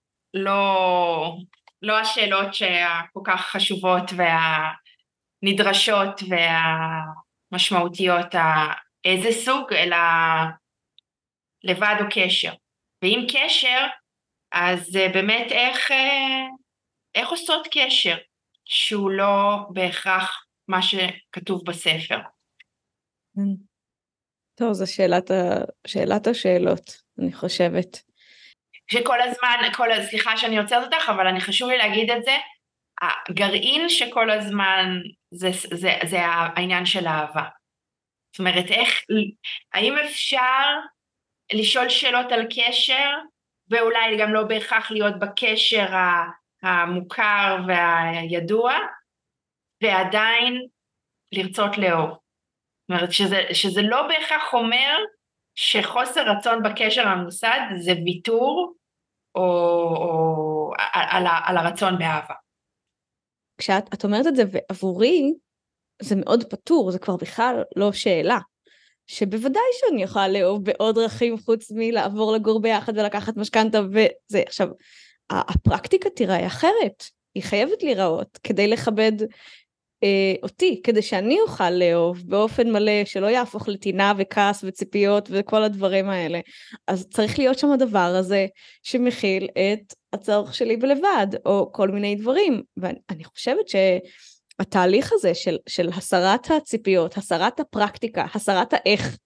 לא השאלות שכל כך חשובות והנדרשות והמשמעותיות איזה סוג, אלא לבד או קשר. ואם קשר, אז באמת איך עושות קשר שהוא לא בהכרח מה שכתוב בספר. טוב, זו שאלת השאלות, אני חושבת. שכל הזמן, סליחה שאני עוצרת אותך, אבל אני חשוב לי להגיד את זה, הגרעין שכל הזמן זה העניין של האהבה. זאת אומרת, האם אפשר לשאול שאלות על קשר, ואולי גם לא בהכרח להיות בקשר המוכר והידוע, ועדיין לרצות לאהוב. זאת אומרת, שזה לא בהכרח אומר שחוסר רצון בקשר המוסד זה ויתור או על הרצון באהבה. כשאת אומרת את זה, ועבורי זה מאוד פתור, זה כבר בכלל לא שאלה, שבוודאי שאני יכולה לאהוב בעוד דרכים חוץ מלעבור לגור ביחד ולקחת משכנתה וזה. עכשיו, הפרקטיקה תיראה אחרת, היא חייבת להיראות כדי לכבד אותי, כדי שאני אוכל לאהוב באופן מלא, שלא יהפוך לטינה וכעס וציפיות וכל הדברים האלה. אז צריך להיות שם הדבר הזה שמכיל את הצורך שלי בלבד, או כל מיני דברים. ואני חושבת שהתהליך הזה של הסרת הציפיות, הסרת הפרקטיקה, הסרת האיך,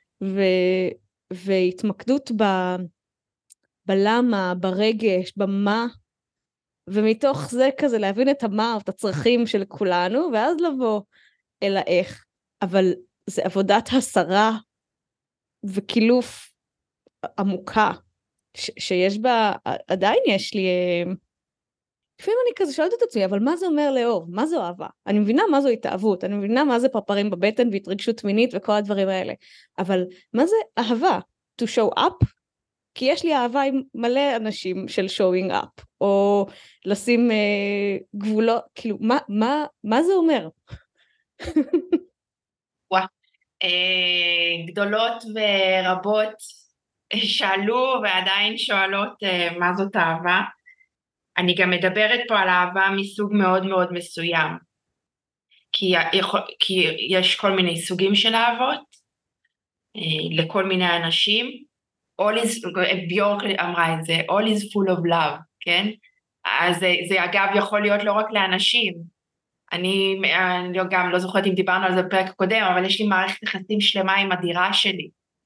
והתמקדות בלמה, ברגש, במה, ומתוך זה כזה להבין את המה, את הצרכים של כולנו, ואז לבוא אל האיך. אבל זה עבודת הסרה וקילוף עמוקה, שיש בה, עדיין יש לי, לפעמים אני כזה שואלת את עצמי, אבל מה זה אומר לאהוב? מה זו אהבה? אני מבינה מה זו התאהבות, אני מבינה מה זה פרפרים בבטן והתרגשות מינית וכל הדברים האלה, אבל מה זה אהבה? To show up? כי יש לי אהבה עם מלא אנשים של showing up, או לשים גבולות, כאילו, מה זה אומר? וואו, גדולות ורבות שאלו ועדיין שואלות מה זאת אהבה. אני גם מדברת פה על אהבה מסוג מאוד מאוד מסוים, כי יש כל מיני סוגים של אהבות, לכל מיני אנשים. ביורק אמרה את זה, all is full of love, כן? אז זה אגב יכול להיות לא רק לאנשים. אני גם לא זוכרת אם דיברנו על זה בפרק הקודם, אבל יש לי מערכת יחסים שלמה עם הדירה שלי.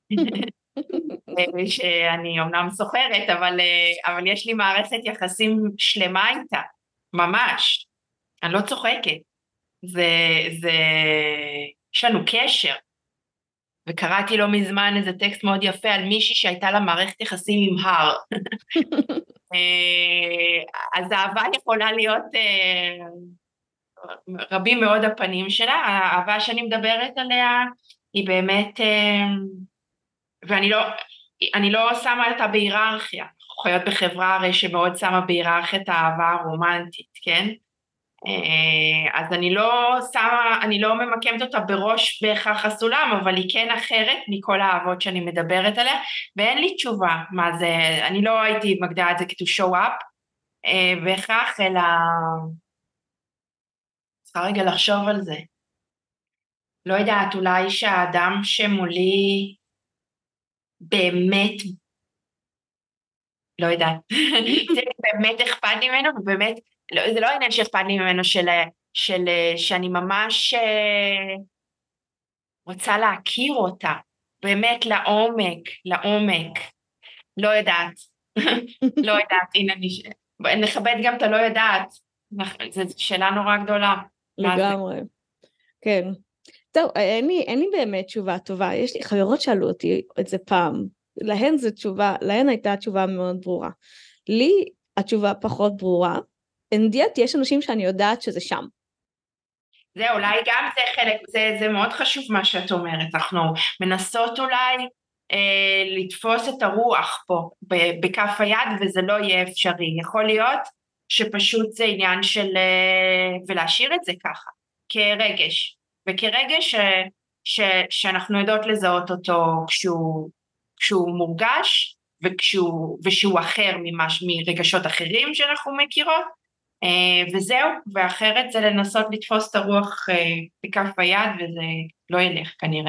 שאני אומנם סוחרת, אבל יש לי מערכת יחסים שלמה איתה, ממש. אני לא צוחקת. יש לנו קשר. וקראתי לא מזמן איזה טקסט מאוד יפה על מישהי שהייתה לה מערכת יחסים עם הר. אז האהבה יכולה להיות רבים מאוד הפנים שלה. האהבה שאני מדברת עליה היא באמת, ואני לא שמה אותה בהיררכיה. חיות בחברה הרי שמאוד שמה בהיררכיה את האהבה הרומנטית, כן? אז אני לא ממקמת אותה בראש בהכרח הסולם, אבל היא כן אחרת מכל האהבות שאני מדברת עליה, ואין לי תשובה מה זה, אני לא הייתי מגדירה את זה to show up, בהכרח, אלא צריכה רגע לחשוב על זה. לא יודעת, אולי שהאדם שמולי באמת, לא יודעת, באמת אכפת לי ממנו, ובאמת, זה לא עניין שאכפת לי ממנו שאני ממש רוצה להכיר אותה, באמת לעומק, לא יודעת, לא יודעת, הנה נכבד גם את הלא יודעת, זו שאלה נורא גדולה. לגמרי, כן. טוב, אין לי באמת תשובה טובה, יש לי חברות שאלו אותי את זה פעם, להן הייתה תשובה מאוד ברורה, לי התשובה פחות ברורה, אינדיאט יש אנשים שאני יודעת שזה שם. זה אולי גם זה חלק, זה מאוד חשוב מה שאת אומרת, אנחנו מנסות אולי לתפוס את הרוח פה בכף היד וזה לא יהיה אפשרי, יכול להיות שפשוט זה עניין של, ולהשאיר את זה ככה, כרגש, וכרגש שאנחנו יודעות לזהות אותו כשהוא מורגש ושהוא אחר מרגשות אחרים שאנחנו מכירות, וזהו, ואחרת זה לנסות לתפוס את הרוח בכף היד וזה לא ילך כנראה.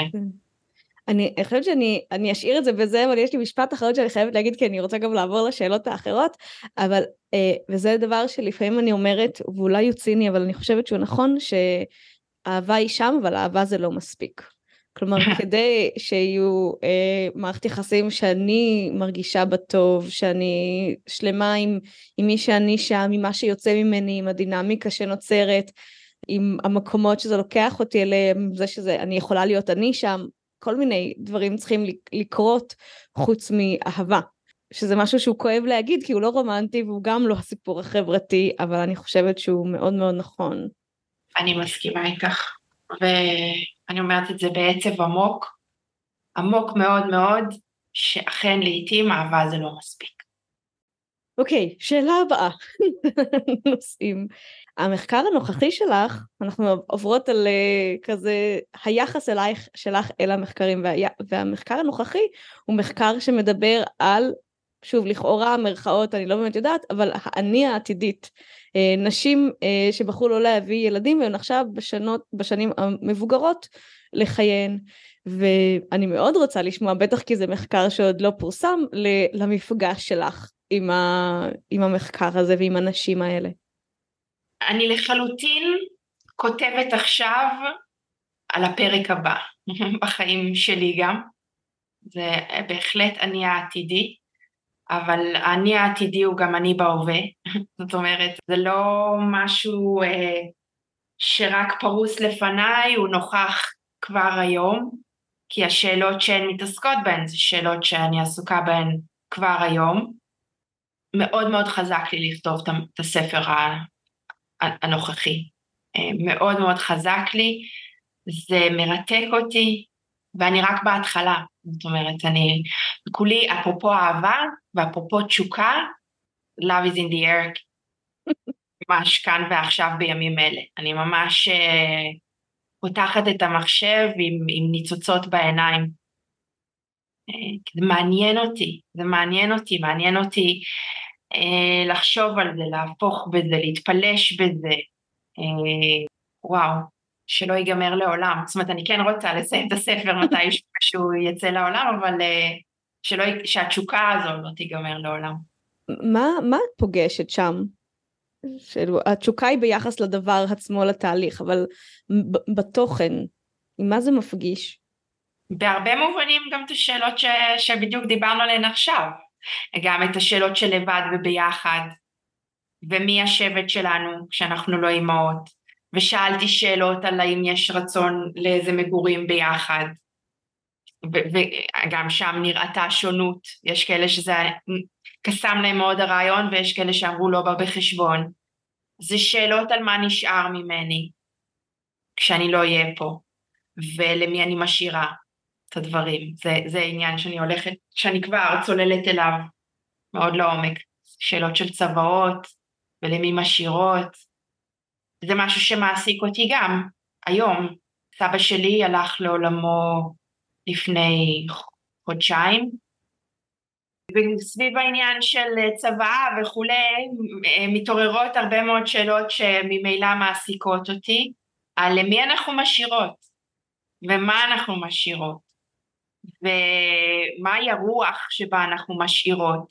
אני חושבת שאני אשאיר את זה בזה, אבל יש לי משפט אחרון שאני חייבת להגיד, כי אני רוצה גם לעבור לשאלות האחרות, אבל, וזה דבר שלפעמים אני אומרת, ואולי הוא ציני, אבל אני חושבת שהוא נכון, שאהבה היא שם, אבל אהבה זה לא מספיק. כלומר, כדי שיהיו מערכת יחסים שאני מרגישה בטוב, שאני שלמה עם מי שאני שם, עם מה שיוצא ממני, עם הדינמיקה שנוצרת, עם המקומות שזה לוקח אותי אליהם, זה שזה, אני יכולה להיות אני שם, כל מיני דברים צריכים לקרות חוץ מאהבה, שזה משהו שהוא כואב להגיד, כי הוא לא רומנטי, והוא גם לא הסיפור החברתי, אבל אני חושבת שהוא מאוד מאוד נכון. אני מסכימה איתך, ואני אומרת את זה בעצב עמוק, עמוק מאוד מאוד, שאכן לעתים אהבה זה לא מספיק. אוקיי, שאלה הבאה, נושאים. המחקר הנוכחי שלך, אנחנו עוברות על כזה, היחס שלך אל המחקרים, והמחקר הנוכחי הוא מחקר שמדבר על, שוב, לכאורה מרכאות, אני לא באמת יודעת, אבל האני העתידית, נשים שבחרו לא להביא ילדים, והן עכשיו בשנים המבוגרות לחייהן, ואני מאוד רוצה לשמוע, בטח כי זה מחקר שעוד לא פורסם, למפגש שלך עם המחקר הזה ועם הנשים האלה. אני לחלוטין כותבת עכשיו על הפרק הבא, בחיים שלי גם, זה בהחלט אני העתידי, אבל אני העתידי הוא גם אני בהווה, זאת אומרת, זה לא משהו שרק פרוס לפניי, הוא נוכח כבר היום, כי השאלות שהן מתעסקות בהן, זה שאלות שאני עסוקה בהן כבר היום. מאוד מאוד חזק לי לכתוב את הספר הנוכחי. מאוד מאוד חזק לי, זה מרתק אותי, ואני רק בהתחלה. זאת אומרת, אני כולי, אפרופו אהבה, ואפרופו תשוקה, love is in the air, ממש כאן ועכשיו בימים אלה. אני ממש פותחת את המחשב עם ניצוצות בעיניים. זה מעניין אותי לחשוב על זה, להפוך בזה, להתפלש בזה. וואו, שלא ייגמר לעולם. זאת אומרת, אני כן רוצה לסיים את הספר מתי שהוא יצא לעולם, אבל שהתשוקה הזו לא תיגמר לעולם. מה את פוגשת שם? התשוקה היא ביחס לדבר עצמו, לתהליך, אבל בתוכן, עם מה זה מפגיש? בהרבה מובנים גם את השאלות שבדיוק דיברנו עליהן עכשיו, גם את השאלות של לבד וביחד, ומי השבט שלנו כשאנחנו לא אימהות, ושאלתי שאלות על האם יש רצון לאיזה מגורים ביחד, וגם שם נראתה שונות, יש כאלה שזה קסם להם מאוד הרעיון, ויש כאלה שאמרו לא בא בחשבון. זה שאלות על מה נשאר ממני, כשאני לא אהיה פה, ולמי אני משאירה את הדברים. זה עניין שאני כבר צוללת אליו מאוד לעומק. שאלות של צבאות, ולמי משאירות. זה משהו שמעסיק אותי גם היום. סבא שלי הלך לעולמו לפני חודשיים, וסביב העניין של צבא וכולי, מתעוררות הרבה מאוד שאלות שממילא מעסיקות אותי, על למי אנחנו משאירות, ומה אנחנו משאירות, ומהי הרוח שבה אנחנו משאירות,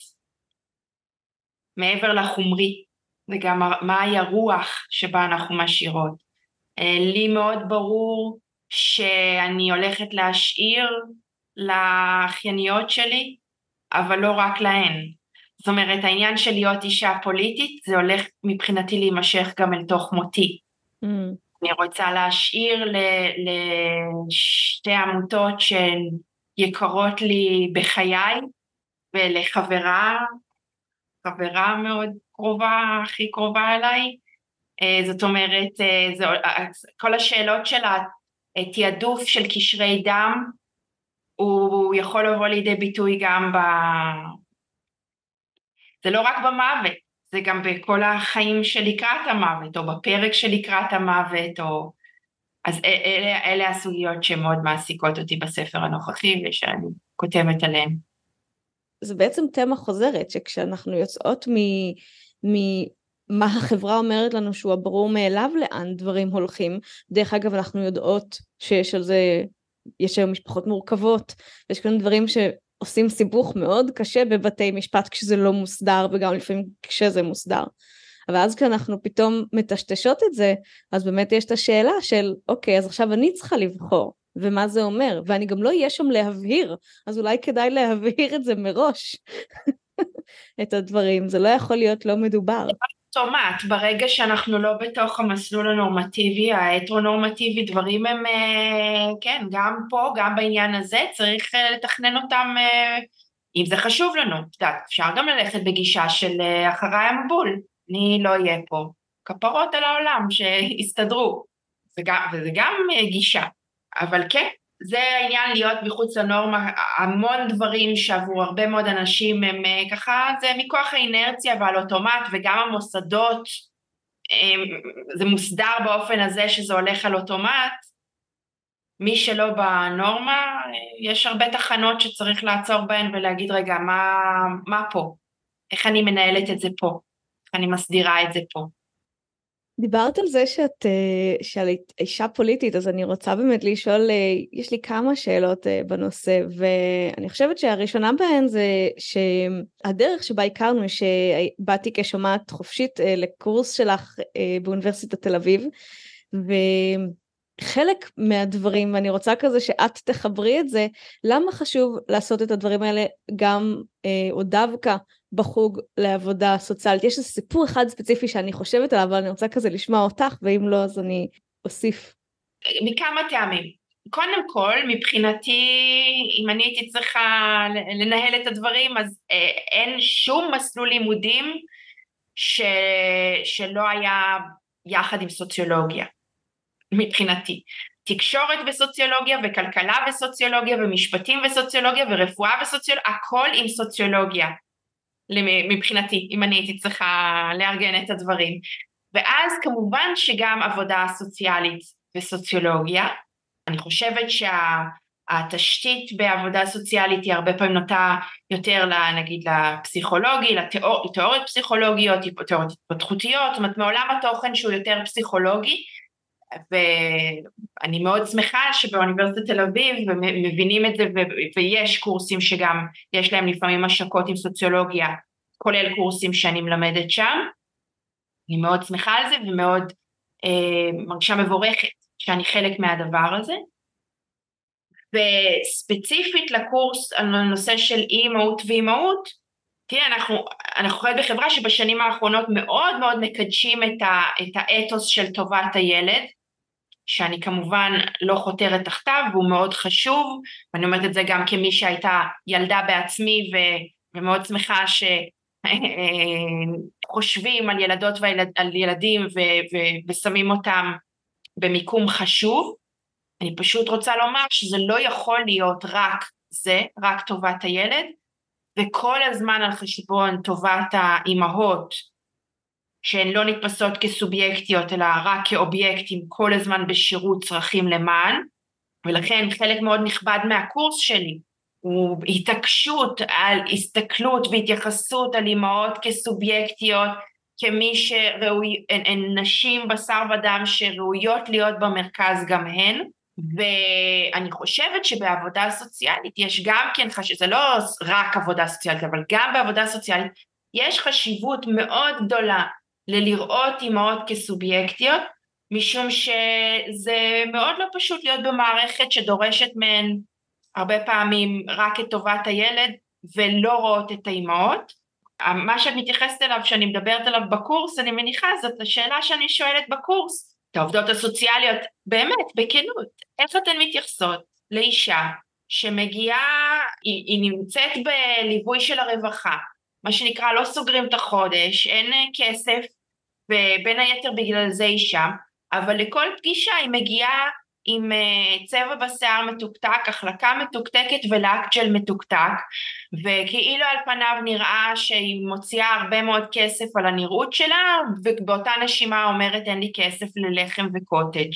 מעבר לחומרי, וגם מהי הרוח שבה אנחנו משאירות. לי מאוד ברור שאני הולכת להשאיר לאחייניות שלי, אבל לא רק להן. זאת אומרת, העניין של להיות אישה פוליטית, זה הולך מבחינתי להימשך גם אל תוך מותי. אני רוצה להשאיר לשתי עמותות שהן יקרות לי בחיי, ולחברה מאוד קרובה, הכי קרובה אליי. זאת אומרת, כל השאלות של התיעדוף של קשרי דם, הוא יכול לבוא לידי ביטוי גם זה לא רק במוות, זה גם בכל החיים שלקראת המוות, או בפרק שלקראת המוות, אז אלה הסוגיות שמאוד מעסיקות אותי בספר הנוכחי, ושאני כותבת עליהן. זה בעצם תמה חוזרת, שכשאנחנו יוצאות מה החברה אומרת לנו שהוא הברור מאליו לאן דברים הולכים, דרך אגב אנחנו יודעות שיש על זה, יש היום משפחות מורכבות, ויש כאן דברים שעושים סיבוך מאוד קשה בבתי משפט כשזה לא מוסדר, וגם לפעמים כשזה מוסדר. אבל אז כשאנחנו פתאום מטשטשות את זה, אז באמת יש את השאלה של, אוקיי, אז עכשיו אני צריכה לבחור, ומה זה אומר, ואני גם לא אהיה שם להבהיר, אז אולי כדאי להבהיר את זה מראש, את הדברים, זה לא יכול להיות לא מדובר. אוטומט, ברגע שאנחנו לא בתוך המסלול הנורמטיבי, ההטרונורמטיבי, דברים הם, כן, גם פה, גם בעניין הזה, צריך לתכנן אותם, אם זה חשוב לנו, אפשר גם ללכת בגישה של אחריי המבול, אני לא אהיה פה, כפרות על העולם שהסתדרו, וזה גם גישה, אבל כן, זה העניין להיות מחוץ לנורמה, המון דברים שעבור הרבה מאוד אנשים הם ככה, זה מכוח האינרציה ועל אוטומט, וגם המוסדות, זה מוסדר באופן הזה שזה הולך על אוטומט, מי שלא בנורמה, יש הרבה תחנות שצריך לעצור בהן ולהגיד רגע, מה פה? איך אני מנהלת את זה פה? איך אני מסדירה את זה פה? דיברת על זה שאת אישה פוליטית, אז אני רוצה באמת לשאול, יש לי כמה שאלות בנושא, ואני חושבת שהראשונה בהן זה שהדרך שבה הכרנו, שבאתי כשומעת חופשית לקורס שלך באוניברסיטת תל אביב, וחלק מהדברים, ואני רוצה כזה שאת תחברי את זה, למה חשוב לעשות את הדברים האלה גם או דווקא בחוג לעבודה סוציאלית? יש איזה סיפור אחד ספציפי שאני חושבת עליו, אבל אני רוצה כזה לשמוע אותך, ואם לא אז אני אוסיף. מכמה טעמים. קודם כל, מבחינתי, אם אני הייתי צריכה לנהל את הדברים, אז אין שום מסלול לימודים שלא היה יחד עם סוציולוגיה, מבחינתי. תקשורת בסוציולוגיה, וכלכלה בסוציולוגיה, ומשפטים בסוציולוגיה, ורפואה בסוציולוגיה, הכל עם סוציולוגיה, מבחינתי, אם אני הייתי צריכה לארגן את הדברים. ואז כמובן שגם עבודה סוציאלית וסוציולוגיה, אני חושבת שהתשתית בעבודה סוציאלית היא הרבה פעמים נוטה יותר נגיד לפסיכולוגי, לתיאוריות פסיכולוגיות, תיאוריות התפתחותיות, זאת אומרת מעולם התוכן שהוא יותר פסיכולוגי, ואני מאוד שמחה שבאוניברסיטת תל אביב מבינים את זה, ויש קורסים שגם יש להם לפעמים השקות עם סוציולוגיה, כולל קורסים שאני מלמדת שם, אני מאוד שמחה על זה ומאוד מרגישה מבורכת שאני חלק מהדבר הזה. וספציפית לקורס על הנושא של אי-אימהות ואימהות, תראה, אנחנו חיים בחברה שבשנים האחרונות מאוד מאוד מקדשים את האתוס של טובת הילד, שאני כמובן לא חותרת תחתיו, והוא מאוד חשוב, ואני אומרת את זה גם כמי שהייתה ילדה בעצמי, ומאוד שמחה שחושבים על ילדות ועל ילדים, ושמים אותם במיקום חשוב. אני פשוט רוצה לומר שזה לא יכול להיות רק זה, רק טובת הילד, וכל הזמן על חשבון טובת האימהות, שהן לא נתפסות כסובייקטיות, אלא רק כאובייקטים, כל הזמן בשירות צרכים למען, ולכן חלק מאוד נכבד מהקורס שלי, הוא התעקשות על הסתכלות והתייחסות על אימהות כסובייקטיות, כמי הן נשים בשר ודם שראויות להיות במרכז גם הן, ואני חושבת שבעבודה סוציאלית יש גם כן, זה לא רק עבודה סוציאלית, אבל גם בעבודה סוציאלית יש חשיבות מאוד גדולה ללראות אימהות כסובייקטיות, משום שזה מאוד לא פשוט להיות במערכת שדורשת מהן הרבה פעמים רק את טובת הילד ולא רואות את האימהות. מה שאת מתייחסת אליו, שאני מדברת עליו בקורס, אני מניחה, זאת השאלה שאני שואלת בקורס, את העובדות הסוציאליות, באמת, בכנות, איך אתן מתייחסות לאישה שמגיעה, היא נמצאת בליווי של הרווחה, מה שנקרא לא סוגרים את החודש, אין כסף, ובין היתר בגלל זה היא שם, אבל לכל פגישה היא מגיעה עם צבע בשיער מתוקתק, החלקה מתוקתקת ולק ג'ל מתוקתק, וכאילו על פניו נראה שהיא מוציאה הרבה מאוד כסף על הנראות שלה, ובאותה נשימה אומרת אין לי כסף ללחם וקוטג'.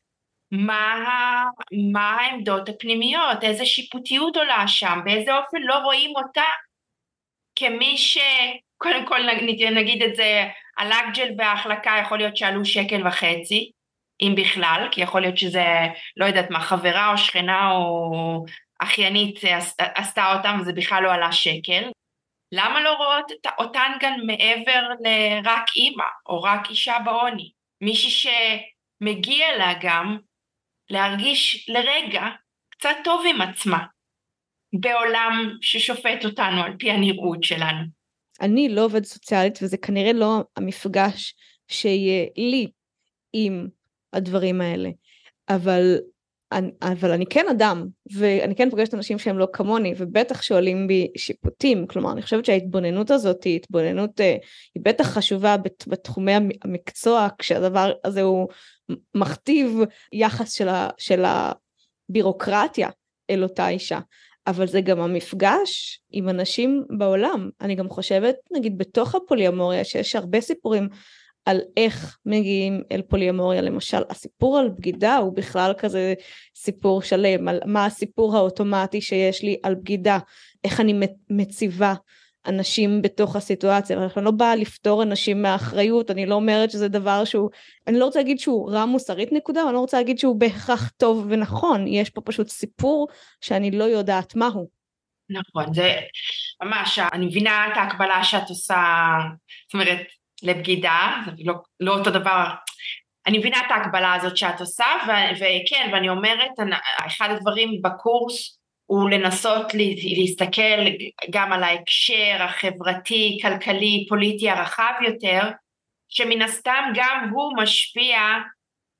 מה העמדות הפנימיות? איזה שיפוטיות עולה שם? באיזה אופן לא רואים אותה כמי שקודם כל נגיד את זה, הלק-ג'ל וההחלקה יכול להיות שעלו 1.50 שקל, אם בכלל, כי יכול להיות שזה, לא יודעת מה, חברה או שכנה או אחיינית עשתה אותם, וזה בכלל לא עלה 1 שקל. למה לא רואות אותן גם מעבר לרק אימא, או רק אישה בעוני? מישהי שמגיע לה גם להרגיש לרגע קצת טוב עם עצמה, בעולם ששופט אותנו על פי הנראות שלנו. אני לא עובד סוציאלית, וזה כנראה לא המפגש שיהיה לי עם הדברים האלה, אבל אני כן אדם, ואני כן פוגשת אנשים שהם לא כמוני, ובטח שואלים בי שיפוטים, כלומר אני חושבת שההתבוננות הזאת היא התבוננות, היא בטח חשובה בתחומי המקצוע, כשהדבר הזה הוא מכתיב יחס של הבירוקרטיה אל אותה אישה, אבל זה גם המפגש עם אנשים בעולם. אני גם חושבת, נגיד בתוך הפוליאמוריה, שיש הרבה סיפורים על איך מגיעים אל פוליאמוריה, למשל הסיפור על בגידה הוא בכלל כזה סיפור שלם, על מה הסיפור האוטומטי שיש לי על בגידה, איך אני מציבה אנשים בתוך הסיטואציה, אני לא באה לפתור אנשים מהאחריות, אני לא אומרת שזה דבר שהוא, אני לא רוצה להגיד שהוא רע מוסרית נקודה, אבל אני לא רוצה להגיד שהוא בהכרח טוב ונכון, יש פה פשוט סיפור שאני לא יודעת מהו. נכון, זה ממש, אני מבינה את ההקבלה שאת עושה, זאת אומרת, לבגידה, זה לא אותו דבר, אני מבינה את ההקבלה הזאת שאת עושה, וכן, ואני אומרת, אחד הדברים בקורס, הוא לנסות להסתכל גם על ההקשר החברתי, כלכלי, פוליטי הרחב יותר, שמן הסתם גם הוא משפיע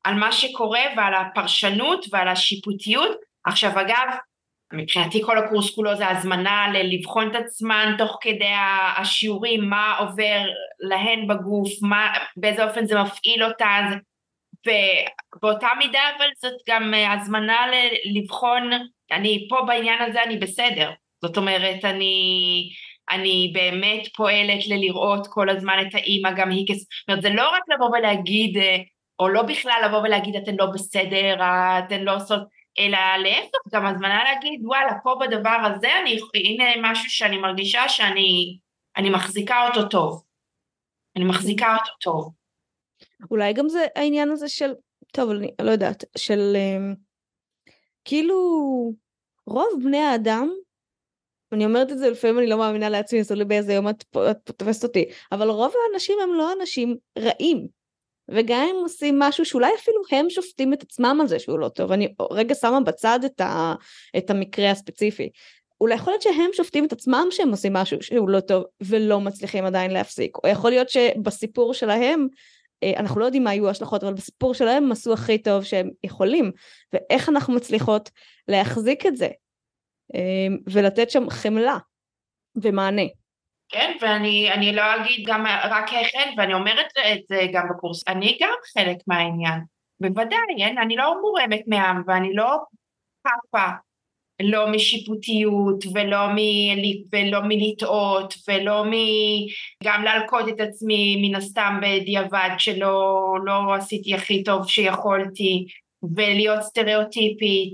על מה שקורה ועל הפרשנות ועל השיפוטיות. עכשיו אגב, מבחינתי כל הקורס כולו זה הזמנה לבחון את עצמן תוך כדי השיעורים, מה עובר להן בגוף, באיזה אופן זה מפעיל אותן, ובאותה מידה אבל זאת גם הזמנה לבחון, אני פה בעניין הזה אני בסדר, זאת אומרת אני באמת פועלת לראות כל הזמן את האמא, גם היא, זאת אומרת זה לא רק לבוא ולהגיד, או לא בכלל לבוא ולהגיד אתן לא בסדר, אתן לא עושות, אלא להפך, גם הזמנה להגיד וואלה פה בדבר הזה, הנה משהו שאני מרגישה שאני מחזיקה אותו טוב, אני מחזיקה אותו טוב. אולי גם זה העניין הזה של, טוב אני לא יודעת, של כאילו רוב בני האדם, אני אומרת את זה לפעמים אני לא מאמינה לעצמי, אז באיזה יום את תופסת אותי, אבל רוב האנשים הם לא אנשים רעים, וגם הם עושים משהו שאולי אפילו הם שופטים את עצמם על זה שהוא לא טוב, אני רגע שמה בצד את המקרה הספציפי, אולי יכול להיות שהם שופטים את עצמם שהם עושים משהו שהוא לא טוב, ולא מצליחים עדיין להפסיק, או יכול להיות שבסיפור שלהם, אנחנו לא יודעים מה היו ההשלכות, אבל בסיפור שלהם הם עשו הכי טוב שהם יכולים, ואיך אנחנו מצליחות להחזיק את זה, ולתת שם חמלה ומענה. כן, ואני לא אגיד גם רק כן, ואני אומרת את זה גם בקורס, אני גם חלק מהעניין, בוודאי, אני לא מורמת מעם, ואני לא חפה, לא משיפוטיות, ולא מלטעות, ולא גם להלקות את עצמי מן הסתם בדיעבד, שלא עשיתי הכי טוב שיכולתי, ולהיות סטריאוטיפית,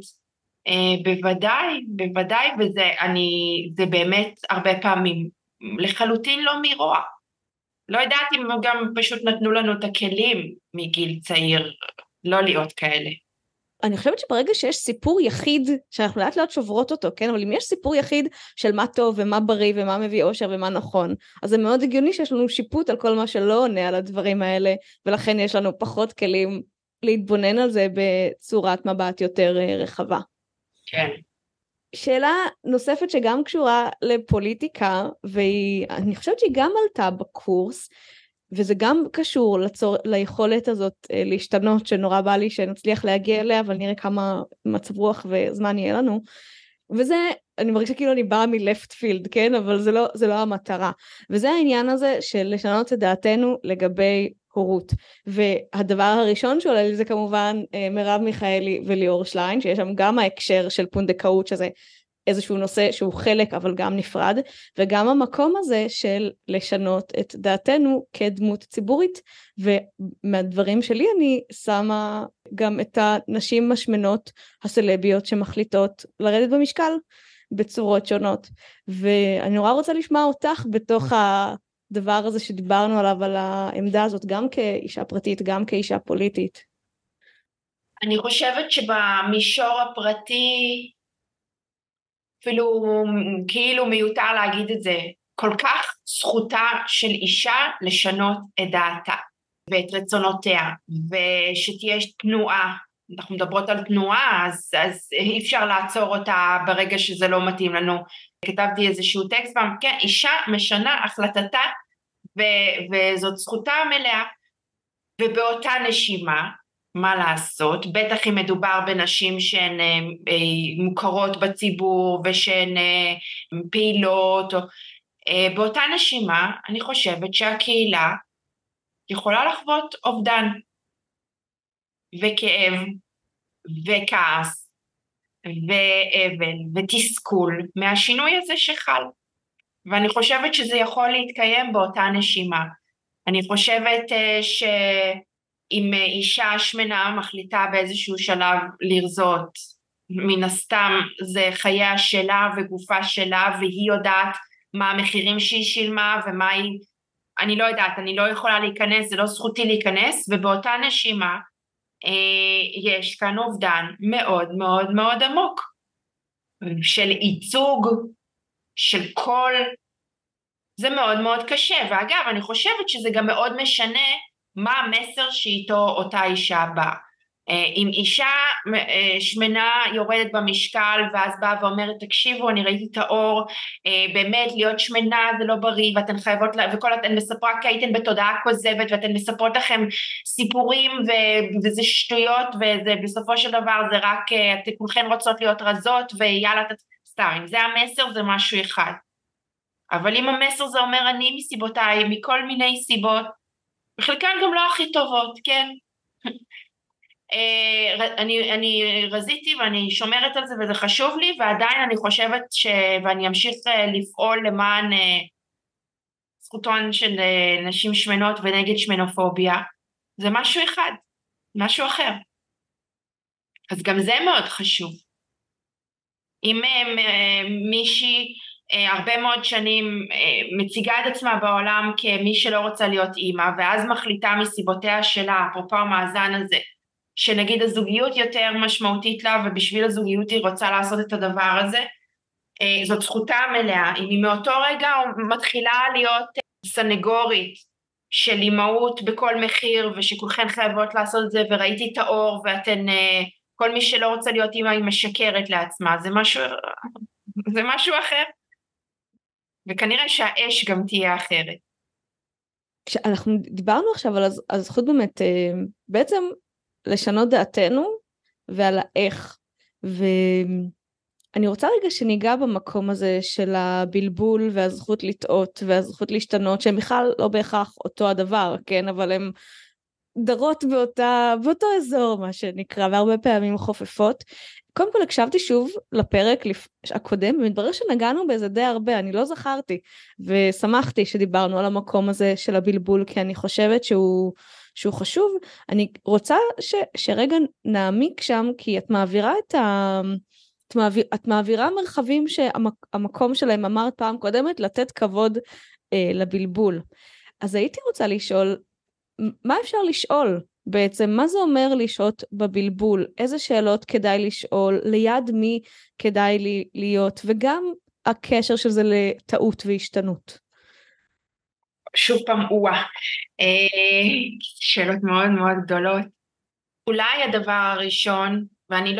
בוודאי, זה באמת הרבה פעמים, לחלוטין לא מרוע. לא יודעת אם גם פשוט נתנו לנו את הכלים מגיל צעיר, לא להיות כאלה. אני חושבת שברגע שיש סיפור יחיד, שאנחנו לאט לאט שוברות אותו, כן? אבל אם יש סיפור יחיד של מה טוב ומה בריא ומה מביא אושר ומה נכון, אז זה מאוד הגיוני שיש לנו שיפוט על כל מה שלא עונה על הדברים האלה, ולכן יש לנו פחות כלים להתבונן על זה בצורת מבט יותר רחבה. כן. שאלה נוספת שגם קשורה לפוליטיקה, ואני חושבת שהיא גם עלתה בקורס, וזה גם קשור ליכולת הזאת להשתנות, שנורא בא לי שנצליח להגיע אליה, אבל נראה כמה מצב רוח וזמן יהיה לנו, וזה, אני מרגישה כאילו אני באה מלפט פילד, כן? אבל זה לא המטרה, וזה העניין הזה של לשנות את דעתנו לגבי הורות, והדבר הראשון שעולה לי זה כמובן מרב מיכאלי וליאור שליין, שיש שם גם ההקשר של פונדקאות, שזה איזשהו נושא שהוא חלק אבל גם נפרד, וגם המקום הזה של לשנות את דעתנו כדמות ציבורית, ומהדברים שלי אני שמה גם את הנשים משמנות הסלביות שמחליטות לרדת במשקל בצורות שונות, ואני נורא רוצה לשמוע אותך בתוך הדבר הזה שדיברנו עליו, על העמדה הזאת, גם כאישה פרטית, גם כאישה פוליטית. אני חושבת שבמישור הפרטי, אפילו כאילו מיותר להגיד את זה, כל כך זכותה של אישה לשנות את דעתה ואת רצונותיה, ושתהיה תנועה, אנחנו מדברות על תנועה, אז אי אפשר לעצור אותה ברגע שזה לא מתאים לנו. כתבתי איזשהו טקסט, כן, אישה משנה החלטתה, וזאת זכותה המלאה, ובאותה נשימה, מה לעשות, בטח אם מדובר בנשים שהן מוכרות בציבור ושהן פעילות, באותה נשימה אני חושבת שהקהילה יכולה לחוות אובדן וכאב וכעס ואבל ותסכול מהשינוי הזה שחל, ואני חושבת שזה יכול להתקיים באותה נשימה. אני חושבת אם אישה שמנה מחליטה באיזשהו שלב לרזות, מן הסתם זה חייה שלה וגופה שלה, והיא יודעת מה המחירים שהיא שילמה ומה היא, אני לא יודעת, אני לא יכולה להיכנס, זה לא זכותי להיכנס, ובאותה נשימה יש כאן אובדן מאוד מאוד מאוד עמוק, של ייצוג, של קול, זה מאוד מאוד קשה, ואגב אני חושבת שזה גם מאוד משנה, מה המסר שאיתו אותה אישה באה. אם אישה שמנה יורדת במשקל ואז באה ואומרת תקשיבו אני ראיתי את האור, באמת להיות שמנה זה לא בריא ואתן חייבות, וכל אתן מספרה כי הייתן בתודעה כוזבת ואתן מספרות לכם סיפורים וזה שטויות וזה בסופו של דבר זה רק אתן כולכן רוצות להיות רזות ויאללה סתם, אם זה המסר זה משהו אחד, אבל אם המסר זה אומר אני מסיבותיי מכל מיני סיבות וחלקן גם לא הכי טובות, כן? אני רזיתי ואני שומרת על זה וזה חשוב לי ועדיין אני חושבת ואני אמשיך לפעול למען זכותון של נשים שמנות ונגד שמנופוביה, זה משהו אחד, משהו אחר, אז גם זה מאוד חשוב. אם מישהי הרבה מאוד שנים מציגה את עצמה בעולם כמי שלא רוצה להיות אימא ואז מחליטה מסיבותיה שלה, אפרופו המאזן הזה, שנגיד הזוגיות יותר משמעותית לה ובשביל הזוגיות היא רוצה לעשות את הדבר הזה, זאת זכותה המלאה. אם היא מאותו רגע מתחילה להיות סנגורית של אימהות בכל מחיר ושכולכן חייבות לעשות את זה וראיתי את האור ואתן, כל מי שלא רוצה להיות אימא היא משקרת לעצמה, זה משהו אחר וכנראה שהאש גם תהיה אחרת. כשאנחנו דיברנו עכשיו על הזכות באמת בעצם לשנות דעתנו ועל האיך, ואני רוצה רגע שניגע במקום הזה של הבלבול והזכות לטעות והזכות להשתנות, שהם בכלל לא בהכרח אותו הדבר, כן? אבל הם דרות באותו אזור מה שנקרא, והרבה פעמים חופפות. קודם כל הקשבתי שוב לפרק הקודם, ומתברר שנגענו באיזה די הרבה, אני לא זכרתי, ושמחתי שדיברנו על המקום הזה של הבלבול, כי אני חושבת שהוא חשוב. אני רוצה שרגע נעמיק שם, כי את מעבירה את מעבירה מרחבים שהמקום שלהם, אמרת פעם קודמת, לתת כבוד לבלבול. אז הייתי רוצה לשאול, מה אפשר לשאול בעצם? מה זה אומר לשהות בבלבול? איזה שאלות כדאי לשאול? ליד מי כדאי להיות? וגם הקשר של זה לטעות והשתנות. שוב פעם, שאלות מאוד מאוד גדולות. אולי הדבר הראשון, ואני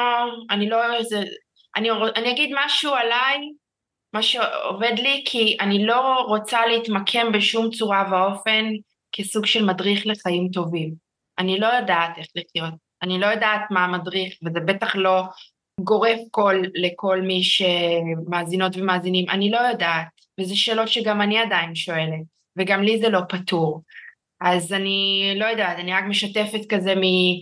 אני אגיד משהו עליי, מה שעובד לי, כי אני לא רוצה להתמקם בשום צורה ואופן כסוג של מדריך לחיים טובים. אני לא יודעת איך לחיות, אני לא יודעת מה המדריך, וזה בטח לא גורף לכל מי שמאזינות ומאזינים, אני לא יודעת, וזה שאלות שגם אני עדיין שואלת, וגם לי זה לא פתור. אז אני לא יודעת, אני רק משתפת כזה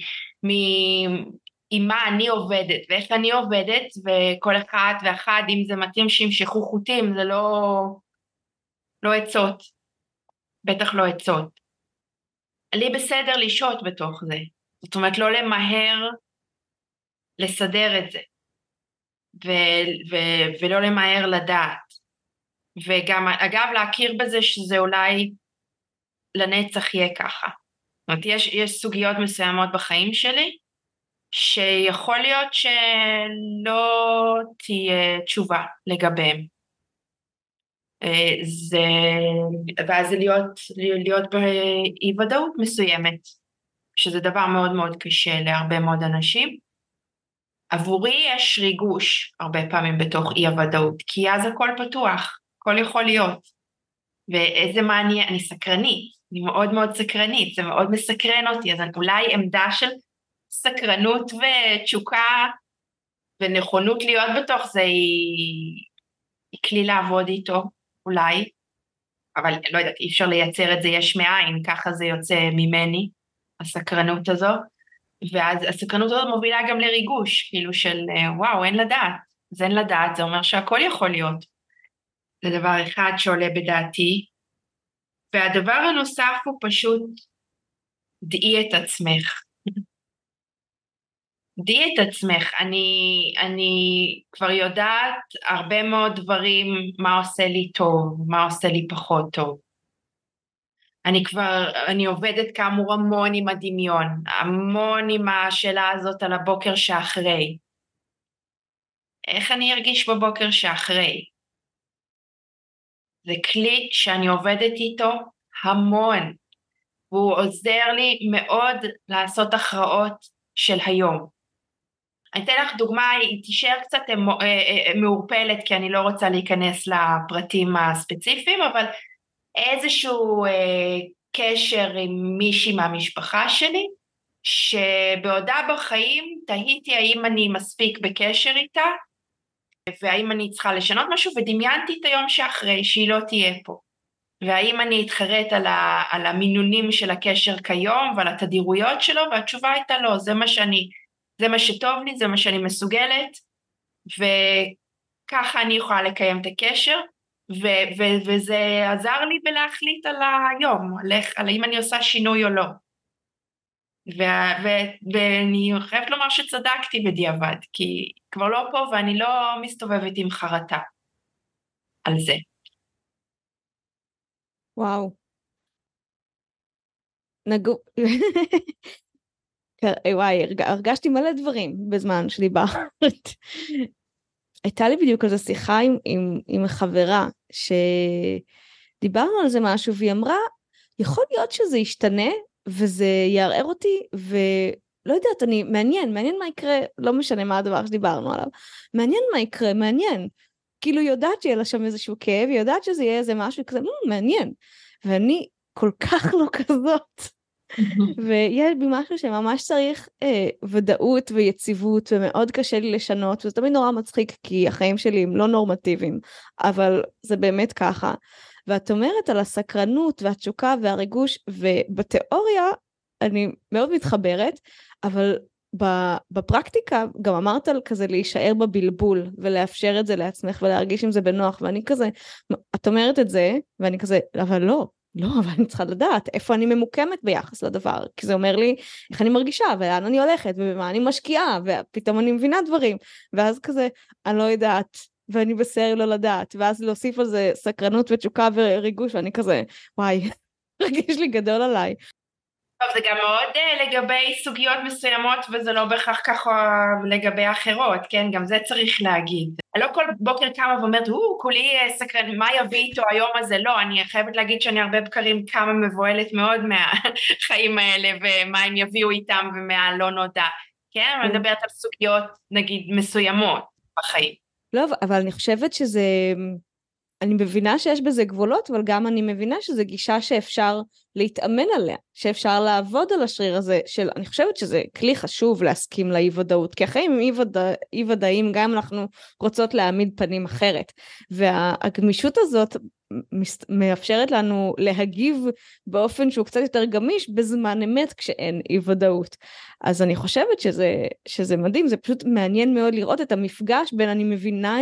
עם מה אני עובדת, ואיך אני עובדת, וכל אחד ואחד, אם זה מתאים שימשכו חוטים, זה לא עצות, בטח לא עצות. לי בסדר לשהות בתוך זה, זאת אומרת לא למהר לסדר את זה, ולא למהר לדעת, וגם אגב להכיר בזה שזה אולי לנצח יהיה ככה. זאת אומרת יש סוגיות מסוימות בחיים שלי, שיכול להיות שלא תהיה תשובה לגביהם. ואז זה להיות באי ודאות מסוימת, שזה דבר מאוד מאוד קשה להרבה מאוד אנשים. עבורי יש ריגוש הרבה פעמים בתוך אי הוודאות, כי אז הכל פתוח, הכל יכול להיות. ואיזה מעניין, אני סקרנית, אני מאוד מאוד סקרנית, זה מאוד מסקרן אותי, אז אולי עמדה של סקרנות ותשוקה ונכונות להיות בתוך זה היא כלי לעבוד איתו, אולי, אבל לא יודעת, אי אפשר לייצר את זה יש מאין, ככה זה יוצא ממני, הסקרנות הזו, ואז הסקרנות הזאת מובילה גם לריגוש, כאילו של וואו, אין לדעת, אז אין לדעת, זה אומר שהכל יכול להיות, זה דבר אחד שעולה בדעתי, והדבר הנוסף הוא פשוט דעי את עצמך, דעי את עצמך, אני כבר יודעת הרבה מאוד דברים, מה עושה לי טוב, מה עושה לי פחות טוב. אני עובדת כאמור המון עם הדמיון, המון עם השאלה הזאת על הבוקר שאחרי. איך אני ארגיש בבוקר שאחרי? זה כלי שאני עובדת איתו המון, והוא עוזר לי מאוד לעשות הכרעות של היום. אני אתן לך דוגמה, היא תישאר קצת מעורפלת, כי אני לא רוצה להיכנס לפרטים הספציפיים, אבל איזשהו קשר עם מישהי מהמשפחה שלי, שבעודה בחיים תהיתי האם אני מספיק בקשר איתה, והאם אני צריכה לשנות משהו, ודמיינתי את היום שאחרי שהיא לא תהיה פה. והאם אני אתחרט על המינונים של הקשר כיום ועל התדירויות שלו, והתשובה הייתה לא, זה מה שטוב לי, זה מה שאני מסוגלת, וככה אני יכולה לקיים את הקשר, וזה עזר לי בלהחליט על היום, על האם אני עושה שינוי או לא. ואני חייבת לומר שצדקתי בדיעבד, כי כבר לא פה ואני לא מסתובבת עם חרטה על זה. וואו. וואי, הרגשתי מלא דברים בזמן שדיברת. הייתה לי בדיוק על זה שיחה עם חברה, שדיברנו על זה משהו, והיא אמרה, יכול להיות שזה ישתנה, וזה יערער אותי, ולא יודעת, מעניין מה יקרה, לא משנה מה הדבר שדיברנו עליו, מעניין מה יקרה, מעניין. כאילו יודעת שיהיה לה שם איזשהו כאב, יודעת שזה יהיה איזה משהו כזה, מעניין. ואני כל כך לא כזאת. ויש בי משהו שממש צריך ודאות ויציבות, ומאוד קשה לי לשנות, וזה תמיד נורא מצחיק, כי החיים שלי הם לא נורמטיביים, אבל זה באמת ככה. ואת אומרת על הסקרנות והתשוקה והריגוש, ובתיאוריה אני מאוד מתחברת, אבל בפרקטיקה גם אמרת על כזה להישאר בבלבול, ולאפשר את זה לעצמך, ולהרגיש עם זה בנוח, ואני כזה, את אומרת את זה, ואני כזה, אבל לא, אבל אני צריכה לדעת איפה אני ממוקמת ביחס לדבר, כי זה אומר לי איך אני מרגישה, ולאן אני הולכת, ובמה אני משקיעה, ופתאום אני מבינה דברים, ואז כזה, אני לא יודעת, ואני בסדר לא לדעת, ואז להוסיף על זה סקרנות ותשוקה וריגוש, ואני כזה, וואי, רגיש לי גדול עליי. טוב, זה גם מאוד לגבי סוגיות מסוימות, וזה לא בהכרח ככה לגבי אחרות, כן? גם זה צריך להגיד. לא כל בוקר קמה ואומרת, כולי סקרן, מה יביא איתו היום הזה? לא, אני חייבת להגיד שאני הרבה בקרים כמה מבועלת מאוד מהחיים האלה, ומה הם יביאו איתם ומהלא נודע. כן? אני מדברת על סוגיות, נגיד, מסוימות בחיים. לא, אבל אני חושבת שזה, אני מבינה שיש בזה גבולות, אבל גם אני מבינה שזו גישה שאפשר להתאמן עליה, שאפשר לעבוד על השריר הזה, אני חושבת שזה כלי חשוב להסכים לאי-ודאות, כי החיים הם אי-ודאים, גם אנחנו רוצות להעמיד פנים אחרת, והגמישות הזאת מאפשרת לנו להגיב באופן שהוא קצת יותר גמיש, בזמן אמת כשאין אי-ודאות. אז אני חושבת שזה מדהים, זה פשוט מעניין מאוד לראות את המפגש בין אני מבינה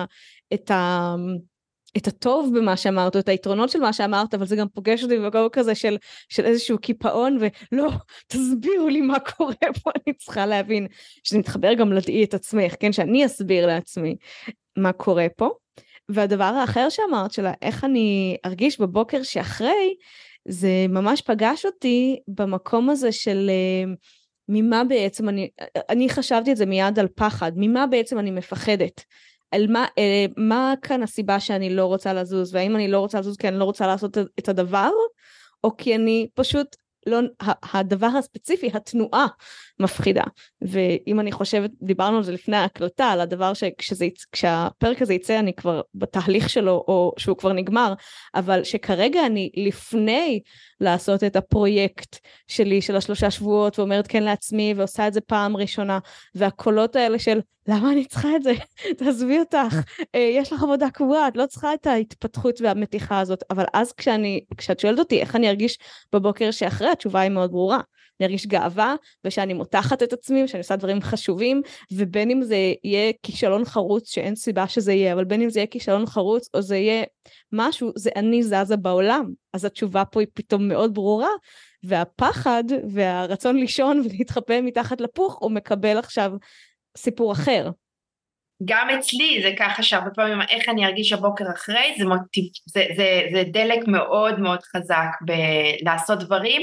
את הטוב במה שאמרת, את היתרונות של מה שאמרת, אבל זה גם פוגש אותי במקום כזה של איזשהו קיפאון, ולא, תסבירו לי מה קורה פה, אני צריכה להבין, שזה מתחבר גם לדעי את עצמך, כן, שאני אסביר לעצמי מה קורה פה. והדבר האחר שאמרת, של איך אני ארגיש בבוקר שאחרי, זה ממש פגש אותי במקום הזה של ממה בעצם אני חשבתי את זה מיד על פחד, ממה בעצם אני מפחדת, על מה כאן הסיבה שאני לא רוצה לזוז, והאם אני לא רוצה לזוז כי אני לא רוצה לעשות את הדבר, או כי אני פשוט לא, הדבר הספציפי, התנועה מפחידה. ואם אני חושבת, דיברנו על זה לפני ההקלטה, על הדבר כשהפרק הזה יצא אני כבר בתהליך שלו, או שהוא כבר נגמר, אבל שכרגע אני לפני לעשות את הפרויקט שלי של 3 שבועות, ואומרת כן לעצמי, ועושה את זה פעם ראשונה, והקולות האלה של למה אני צריכה את זה? תעזבי אותך, יש לך עבודה קבועה, את לא צריכה את ההתפתחות והמתיחה הזאת, אבל אז כשאת שואלת אותי איך אני ארגיש בבוקר שאחרי, התשובה היא מאוד ברורה, אני ארגיש גאווה, ושאני מותחת את עצמי, ושאני עושה דברים חשובים, ובין אם זה יהיה כישלון חרוץ, שאין סיבה שזה יהיה, אבל בין אם זה יהיה כישלון חרוץ, או זה יהיה משהו, זה אני זזה בעולם, אז התשובה פה היא פתאום מאוד ברורה, והפחד והרצון לישון ולהתחבא מתחת לפוך, הוא מקבל עכשיו סיפור אחר. גם אצלי זה ככה שהרבה פעמים איך אני ארגיש הבוקר אחרי, זה דלק מאוד מאוד חזק בלעשות דברים,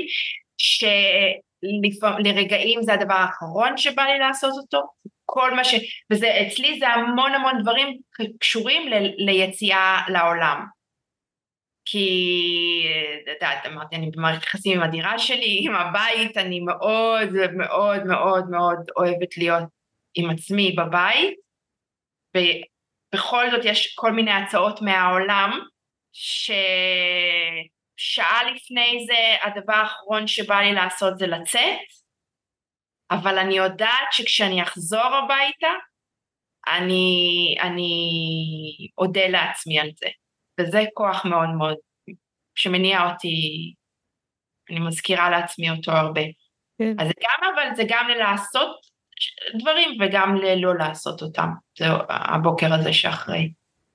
שלרגעים זה הדבר האחרון שבא לי לעשות אותו, אצלי זה המון המון דברים קשורים ליציאה לעולם. כי, את יודעת, אמרתי, אני במערכת יחסים עם הדירה שלי, עם הבית, אני מאוד מאוד מאוד מאוד אוהבת להיות עם עצמי בבית, ובכל זאת יש כל מיני הצעות מהעולם, ששעה לפני זה הדבר האחרון שבא לי לעשות זה לצאת, אבל אני יודעת שכשאני אחזור הביתה, אני אודה לעצמי על זה, וזה כוח מאוד מאוד שמניע אותי, אני מזכירה לעצמי אותו הרבה. כן. אז זה גם, אבל זה גם לעשות דברים וגם לא לעשות אותם, זה הבוקר הזה שאחרי.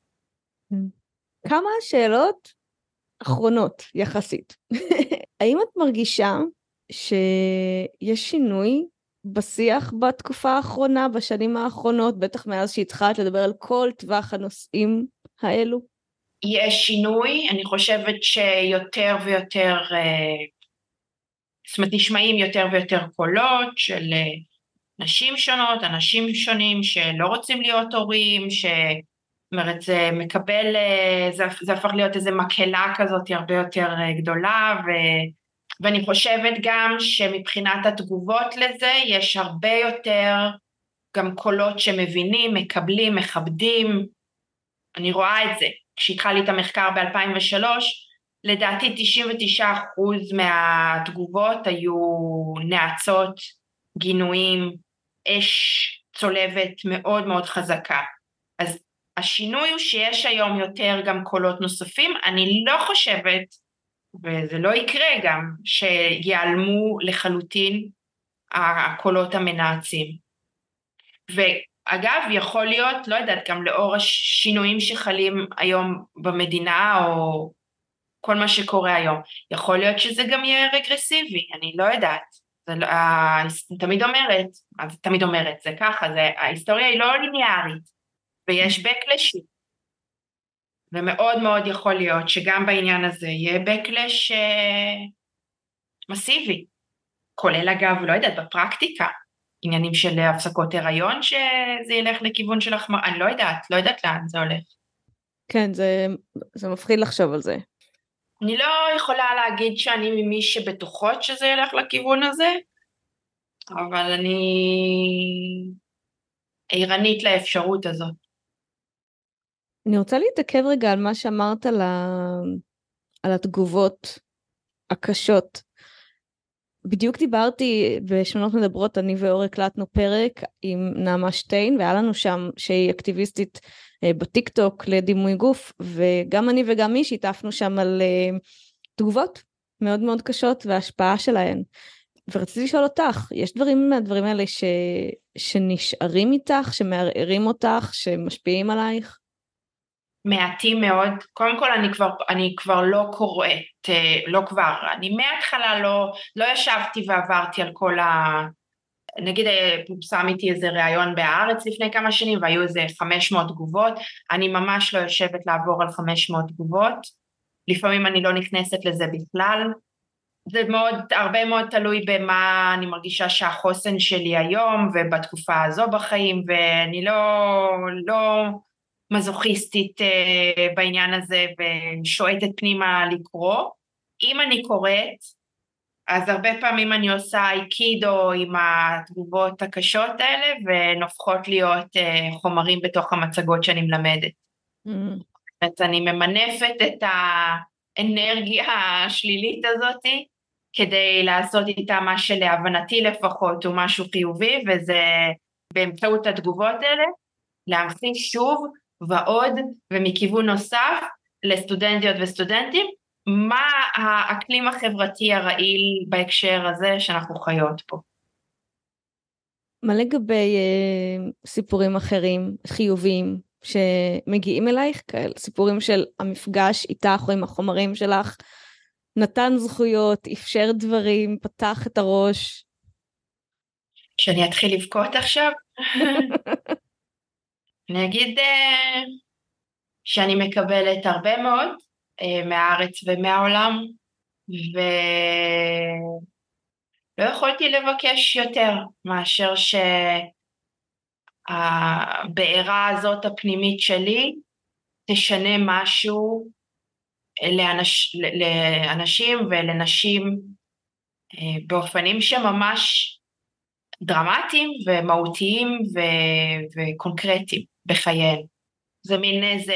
כמה שאלות אחרונות יחסית. האם את מרגישה שיש שינוי בשיח בתקופה האחרונה, בשנים האחרונות, בטח מאז שהתחלת לדבר על כל טווח הנושאים האלו? יש שינוי, אני חושבת שיותר ויותר, זאת אומרת נשמעים יותר ויותר קולות של נשים שונות, אנשים שונים שלא רוצים להיות הורים, זאת אומרת זה מקבל, זה הפך להיות איזה מקהלה כזאת הרבה יותר גדולה, ואני חושבת גם שמבחינת התגובות לזה יש הרבה יותר גם קולות שמבינים, מקבלים, מכבדים, אני רואה את זה. כשהתחלתי את המחקר ב-2003, לדעתי 99% מהתגובות היו נאצות, גינויים, אש צולבת מאוד מאוד חזקה. אז השינוי הוא שיש היום יותר גם קולות נוספים, אני לא חושבת, וזה לא יקרה גם, שיעלמו לחלוטין הקולות המנאצים. ואגב, יכול להיות, לא יודעת, גם לאור השינויים שחלים היום במדינה, או כל מה שקורה היום, יכול להיות שזה גם יהיה רגרסיבי, אני לא יודעת. אני תמיד אומרת, זה ככה, ההיסטוריה היא לא ליניארית, ויש בקלשים, ומאוד מאוד יכול להיות שגם בעניין הזה יהיה בקלש מסיבי, כולל אגב, לא יודעת, בפרקטיקה, עניינים של הפסקות הריון שזה ילך לכיוון של החמרה, אני לא יודעת לאן זה הולך. כן, זה מפחיד לחשוב על זה. אני לא יכולה להגיד שאני ממי שבטוחות שזה ילך לכיוון הזה, אבל אני עירנית לאפשרות הזאת. אני רוצה להתעכב רגע על מה שאמרת על התגובות הקשות. בדיוק דיברתי בשמונות מדברות, אני ואור הקלטנו פרק עם נעמה שטיין, והיה לנו שם שהיא אקטיביסטית בטיק טוק לדימוי גוף, וגם אני וגם מי שיתפנו שם על תגובות מאוד מאוד קשות וההשפעה שלהן. ורציתי לשאול אותך, יש דברים מהדברים האלה שנשארים איתך, שמערערים אותך, שמשפיעים עלייך? מעטים מאוד, קודם כל אני כבר לא קוראת, אני מההתחלה לא ישבתי ועברתי על כל נגיד פורסם איתי איזה ראיון בהארץ לפני כמה שנים והיו איזה 500 תגובות, אני ממש לא יושבת לעבור על 500 תגובות, לפעמים אני לא נכנסת לזה בכלל, זה הרבה מאוד תלוי במה אני מרגישה שהחוסן שלי היום ובתקופה הזו בחיים, ואני לא מזוכיסטית בעניין הזה ושואטת פנימה לקרוא. אם אני קוראת, אז הרבה פעמים אני עושה איקידו עם התגובות הקשות האלה, והן הופכות להיות חומרים בתוך המצגות שאני מלמדת. אז אני ממנפת את האנרגיה השלילית הזאת, כדי לעשות איתה מה שלהבנתי לפחות הוא משהו חיובי, וזה באמצעות התגובות האלה, להמחיש שוב ועוד ומכיוון נוסף לסטודנטיות וסטודנטים, מה האקלים החברתי הרעיל בהקשר הזה שאנחנו חיות פה. מה לגבי סיפורים אחרים, חיוביים, שמגיעים אלייך, כאלה סיפורים של המפגש איתך או עם החומרים שלך, נתן זכויות, אפשר דברים, פתח את הראש? שאני אתחיל לבכות עכשיו? אני אגיד שאני מקבלת הרבה מאוד מהארץ ומהעולם, ולא יכולתי לבקש יותר מאשר שהבעירה הזאת הפנימית שלי תשנה משהו לאנשים ולנשים באופנים שממש דרמטיים ומהותיים וקונקרטיים בחייהם. זה מין איזה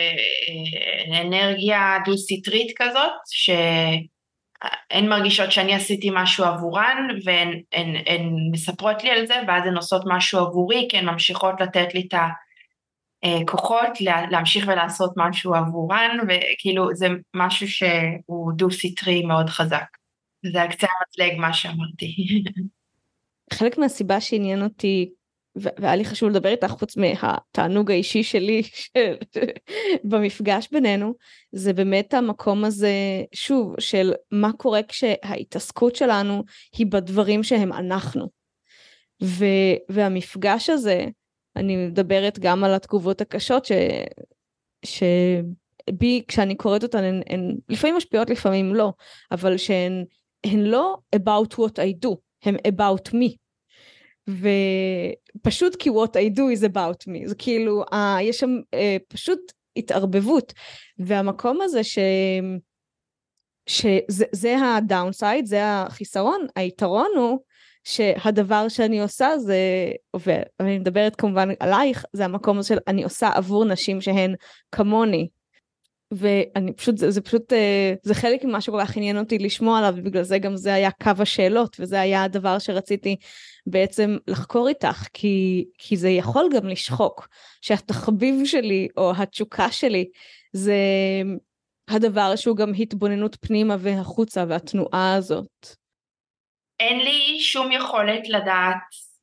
אנרגיה דו-סטרית כזאת, שהן מרגישות שאני עשיתי משהו עבורן, והן מספרות לי על זה, ואז הן עושות משהו עבורי, כי הן ממשיכות לתת לי את הכוחות להמשיך ולעשות משהו עבורן, וכאילו זה משהו שהוא דו-סטרי מאוד חזק. זה הקצה המזלג מה שאמרתי. חלק מהסיבה שעניין אותי, והיה לי חשוב לדבר איתך חוץ מהתענוג האישי שלי במפגש בינינו, זה באמת המקום הזה, שוב, של מה קורה כשההתעסקות שלנו היא בדברים שהם אנחנו. והמפגש הזה, אני מדברת גם על התגובות הקשות שבי, כשאני קוראת אותן, הן לפעמים משפיעות, לפעמים לא, אבל שהן לא about what I do, הן about me. ופשוט כי what I do is about me, זה כאילו, יש שם פשוט התערבבות, והמקום הזה שזה הדאונסייד, זה החיסרון, היתרון הוא שהדבר שאני עושה זה, ואני מדברת כמובן עלייך, זה המקום הזה של אני עושה עבור נשים שהן כמוני, ואני פשוט, זה חלק ממה שכל כך עניין אותי לשמוע עליו, ובגלל זה גם זה היה קו השאלות, וזה היה הדבר שרציתי בעצם לחקור איתך, כי זה יכול גם לשחוק, שהתחביב שלי, או התשוקה שלי, זה הדבר שהוא גם התבוננות פנימה והחוצה, והתנועה הזאת. אין לי שום יכולת לדעת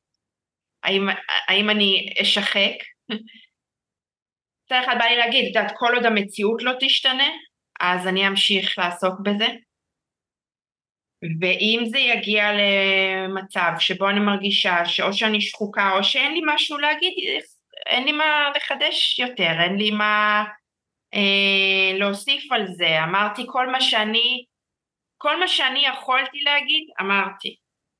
האם אני אשחק. זה אחד בא לי להגיד, דעת, כל עוד המציאות לא תשתנה, אז אני אמשיך לעסוק בזה. ואם זה יגיע למצב שבו אני מרגישה שאו שאני שחוקה או שאין לי משהו להגיד, אין לי מה לחדש יותר, אין לי מה להוסיף על זה. אמרתי כל מה שאני יכולתי להגיד, אמרתי.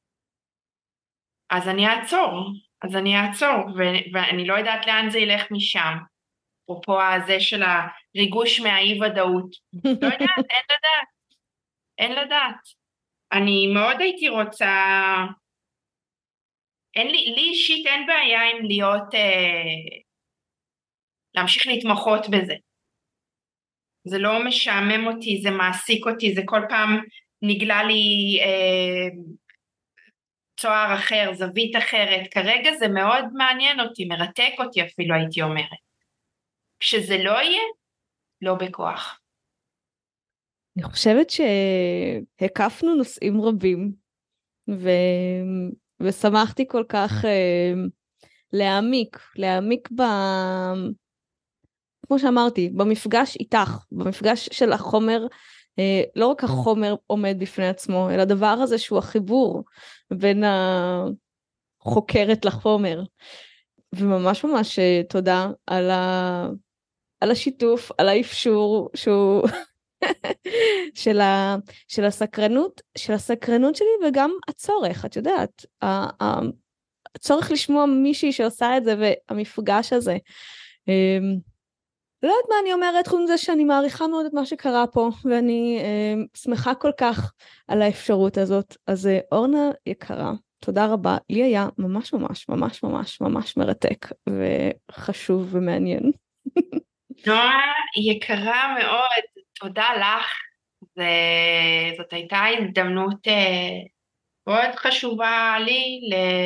אז אני אעצור, ואני לא יודעת לאן זה ילך משם. אפרופו הזה של הריגוש מהאי ודאות. לא יודעת, אין לדעת. אני מאוד הייתי רוצה, לי אישית אין בעיה עם להמשיך להתמחות בזה. זה לא משעמם אותי, זה מעסיק אותי, זה כל פעם נגלה לי צוהר אחר, זווית אחרת. כרגע זה מאוד מעניין אותי, מרתק אותי אפילו הייתי אומרת. כשזה לא יהיה, לא בכוח. אני חושבת שהקפנו נושאים רבים, ושמחתי כל כך להעמיק כמו שאמרתי, במפגש איתך, במפגש של החומר, לא רק החומר עומד בפני עצמו, אלא הדבר הזה שהוא החיבור בין החוקרת לחומר. וממש ממש תודה על השיתוף, על האפשור שהוא של הסקרנות שלי, וגם הצורך, את יודעת, הצורך לשמוע מישהי שעושה את זה, והמפגש הזה. לא יודעת מה אני אומרת, חוץ מזה שאני מעריכה מאוד את מה שקרה פה, ואני שמחה כל כך על האפשרות הזאת. אז אורנה יקרה, תודה רבה, לי היה ממש ממש ממש ממש ממש מרתק, וחשוב ומעניין. נועה יקרה מאוד, תודה לך, זאת הייתה הזדמנות מאוד חשובה לי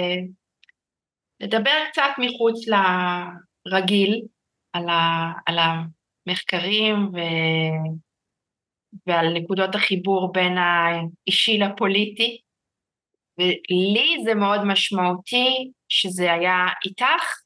לדבר קצת מחוץ לרגיל על המחקרים ועל נקודות החיבור בין האישי לפוליטי, ולי זה מאוד משמעותי שזה היה איתך,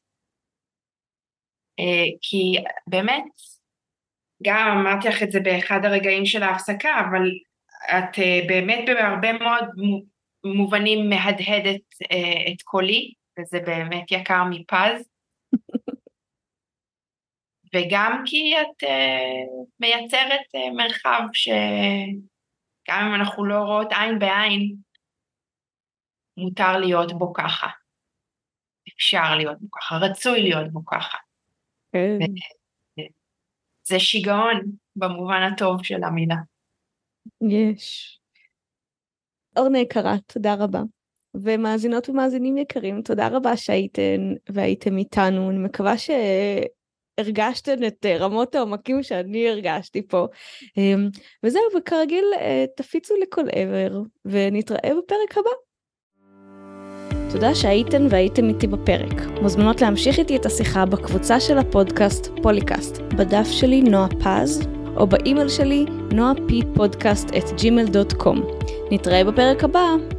כי באמת, גם אמרתי לך את זה באחד הרגעים של ההפסקה, אבל את באמת בהרבה מאוד מובנים מהדהדת את קולי, וזה באמת יקר מפז. וגם כי את מייצרת מרחב שגם אם אנחנו לא רואות עין בעין, מותר להיות בו ככה. אפשר להיות בו ככה, רצוי להיות בו ככה. זה שיגעון במובן הטוב של המילה. יש. אורנה יקרה, תודה רבה. ומאזינות ומאזינים יקרים, תודה רבה שהייתן והייתם איתנו. אני מקווה שהרגשתן את רמות העומקים שאני הרגשתי פה. וזהו, וכרגיל תפיצו לכל עבר, ונתראה בפרק הבא. תודה שהייתן והייתם איתי בפרק. מוזמנות להמשיך איתי את השיחה בקבוצה של הפודקאסט פוליקאסט, בדף שלי נועה פז, או באימייל שלי noapodcast@gmail.com. נתראה בפרק הבא.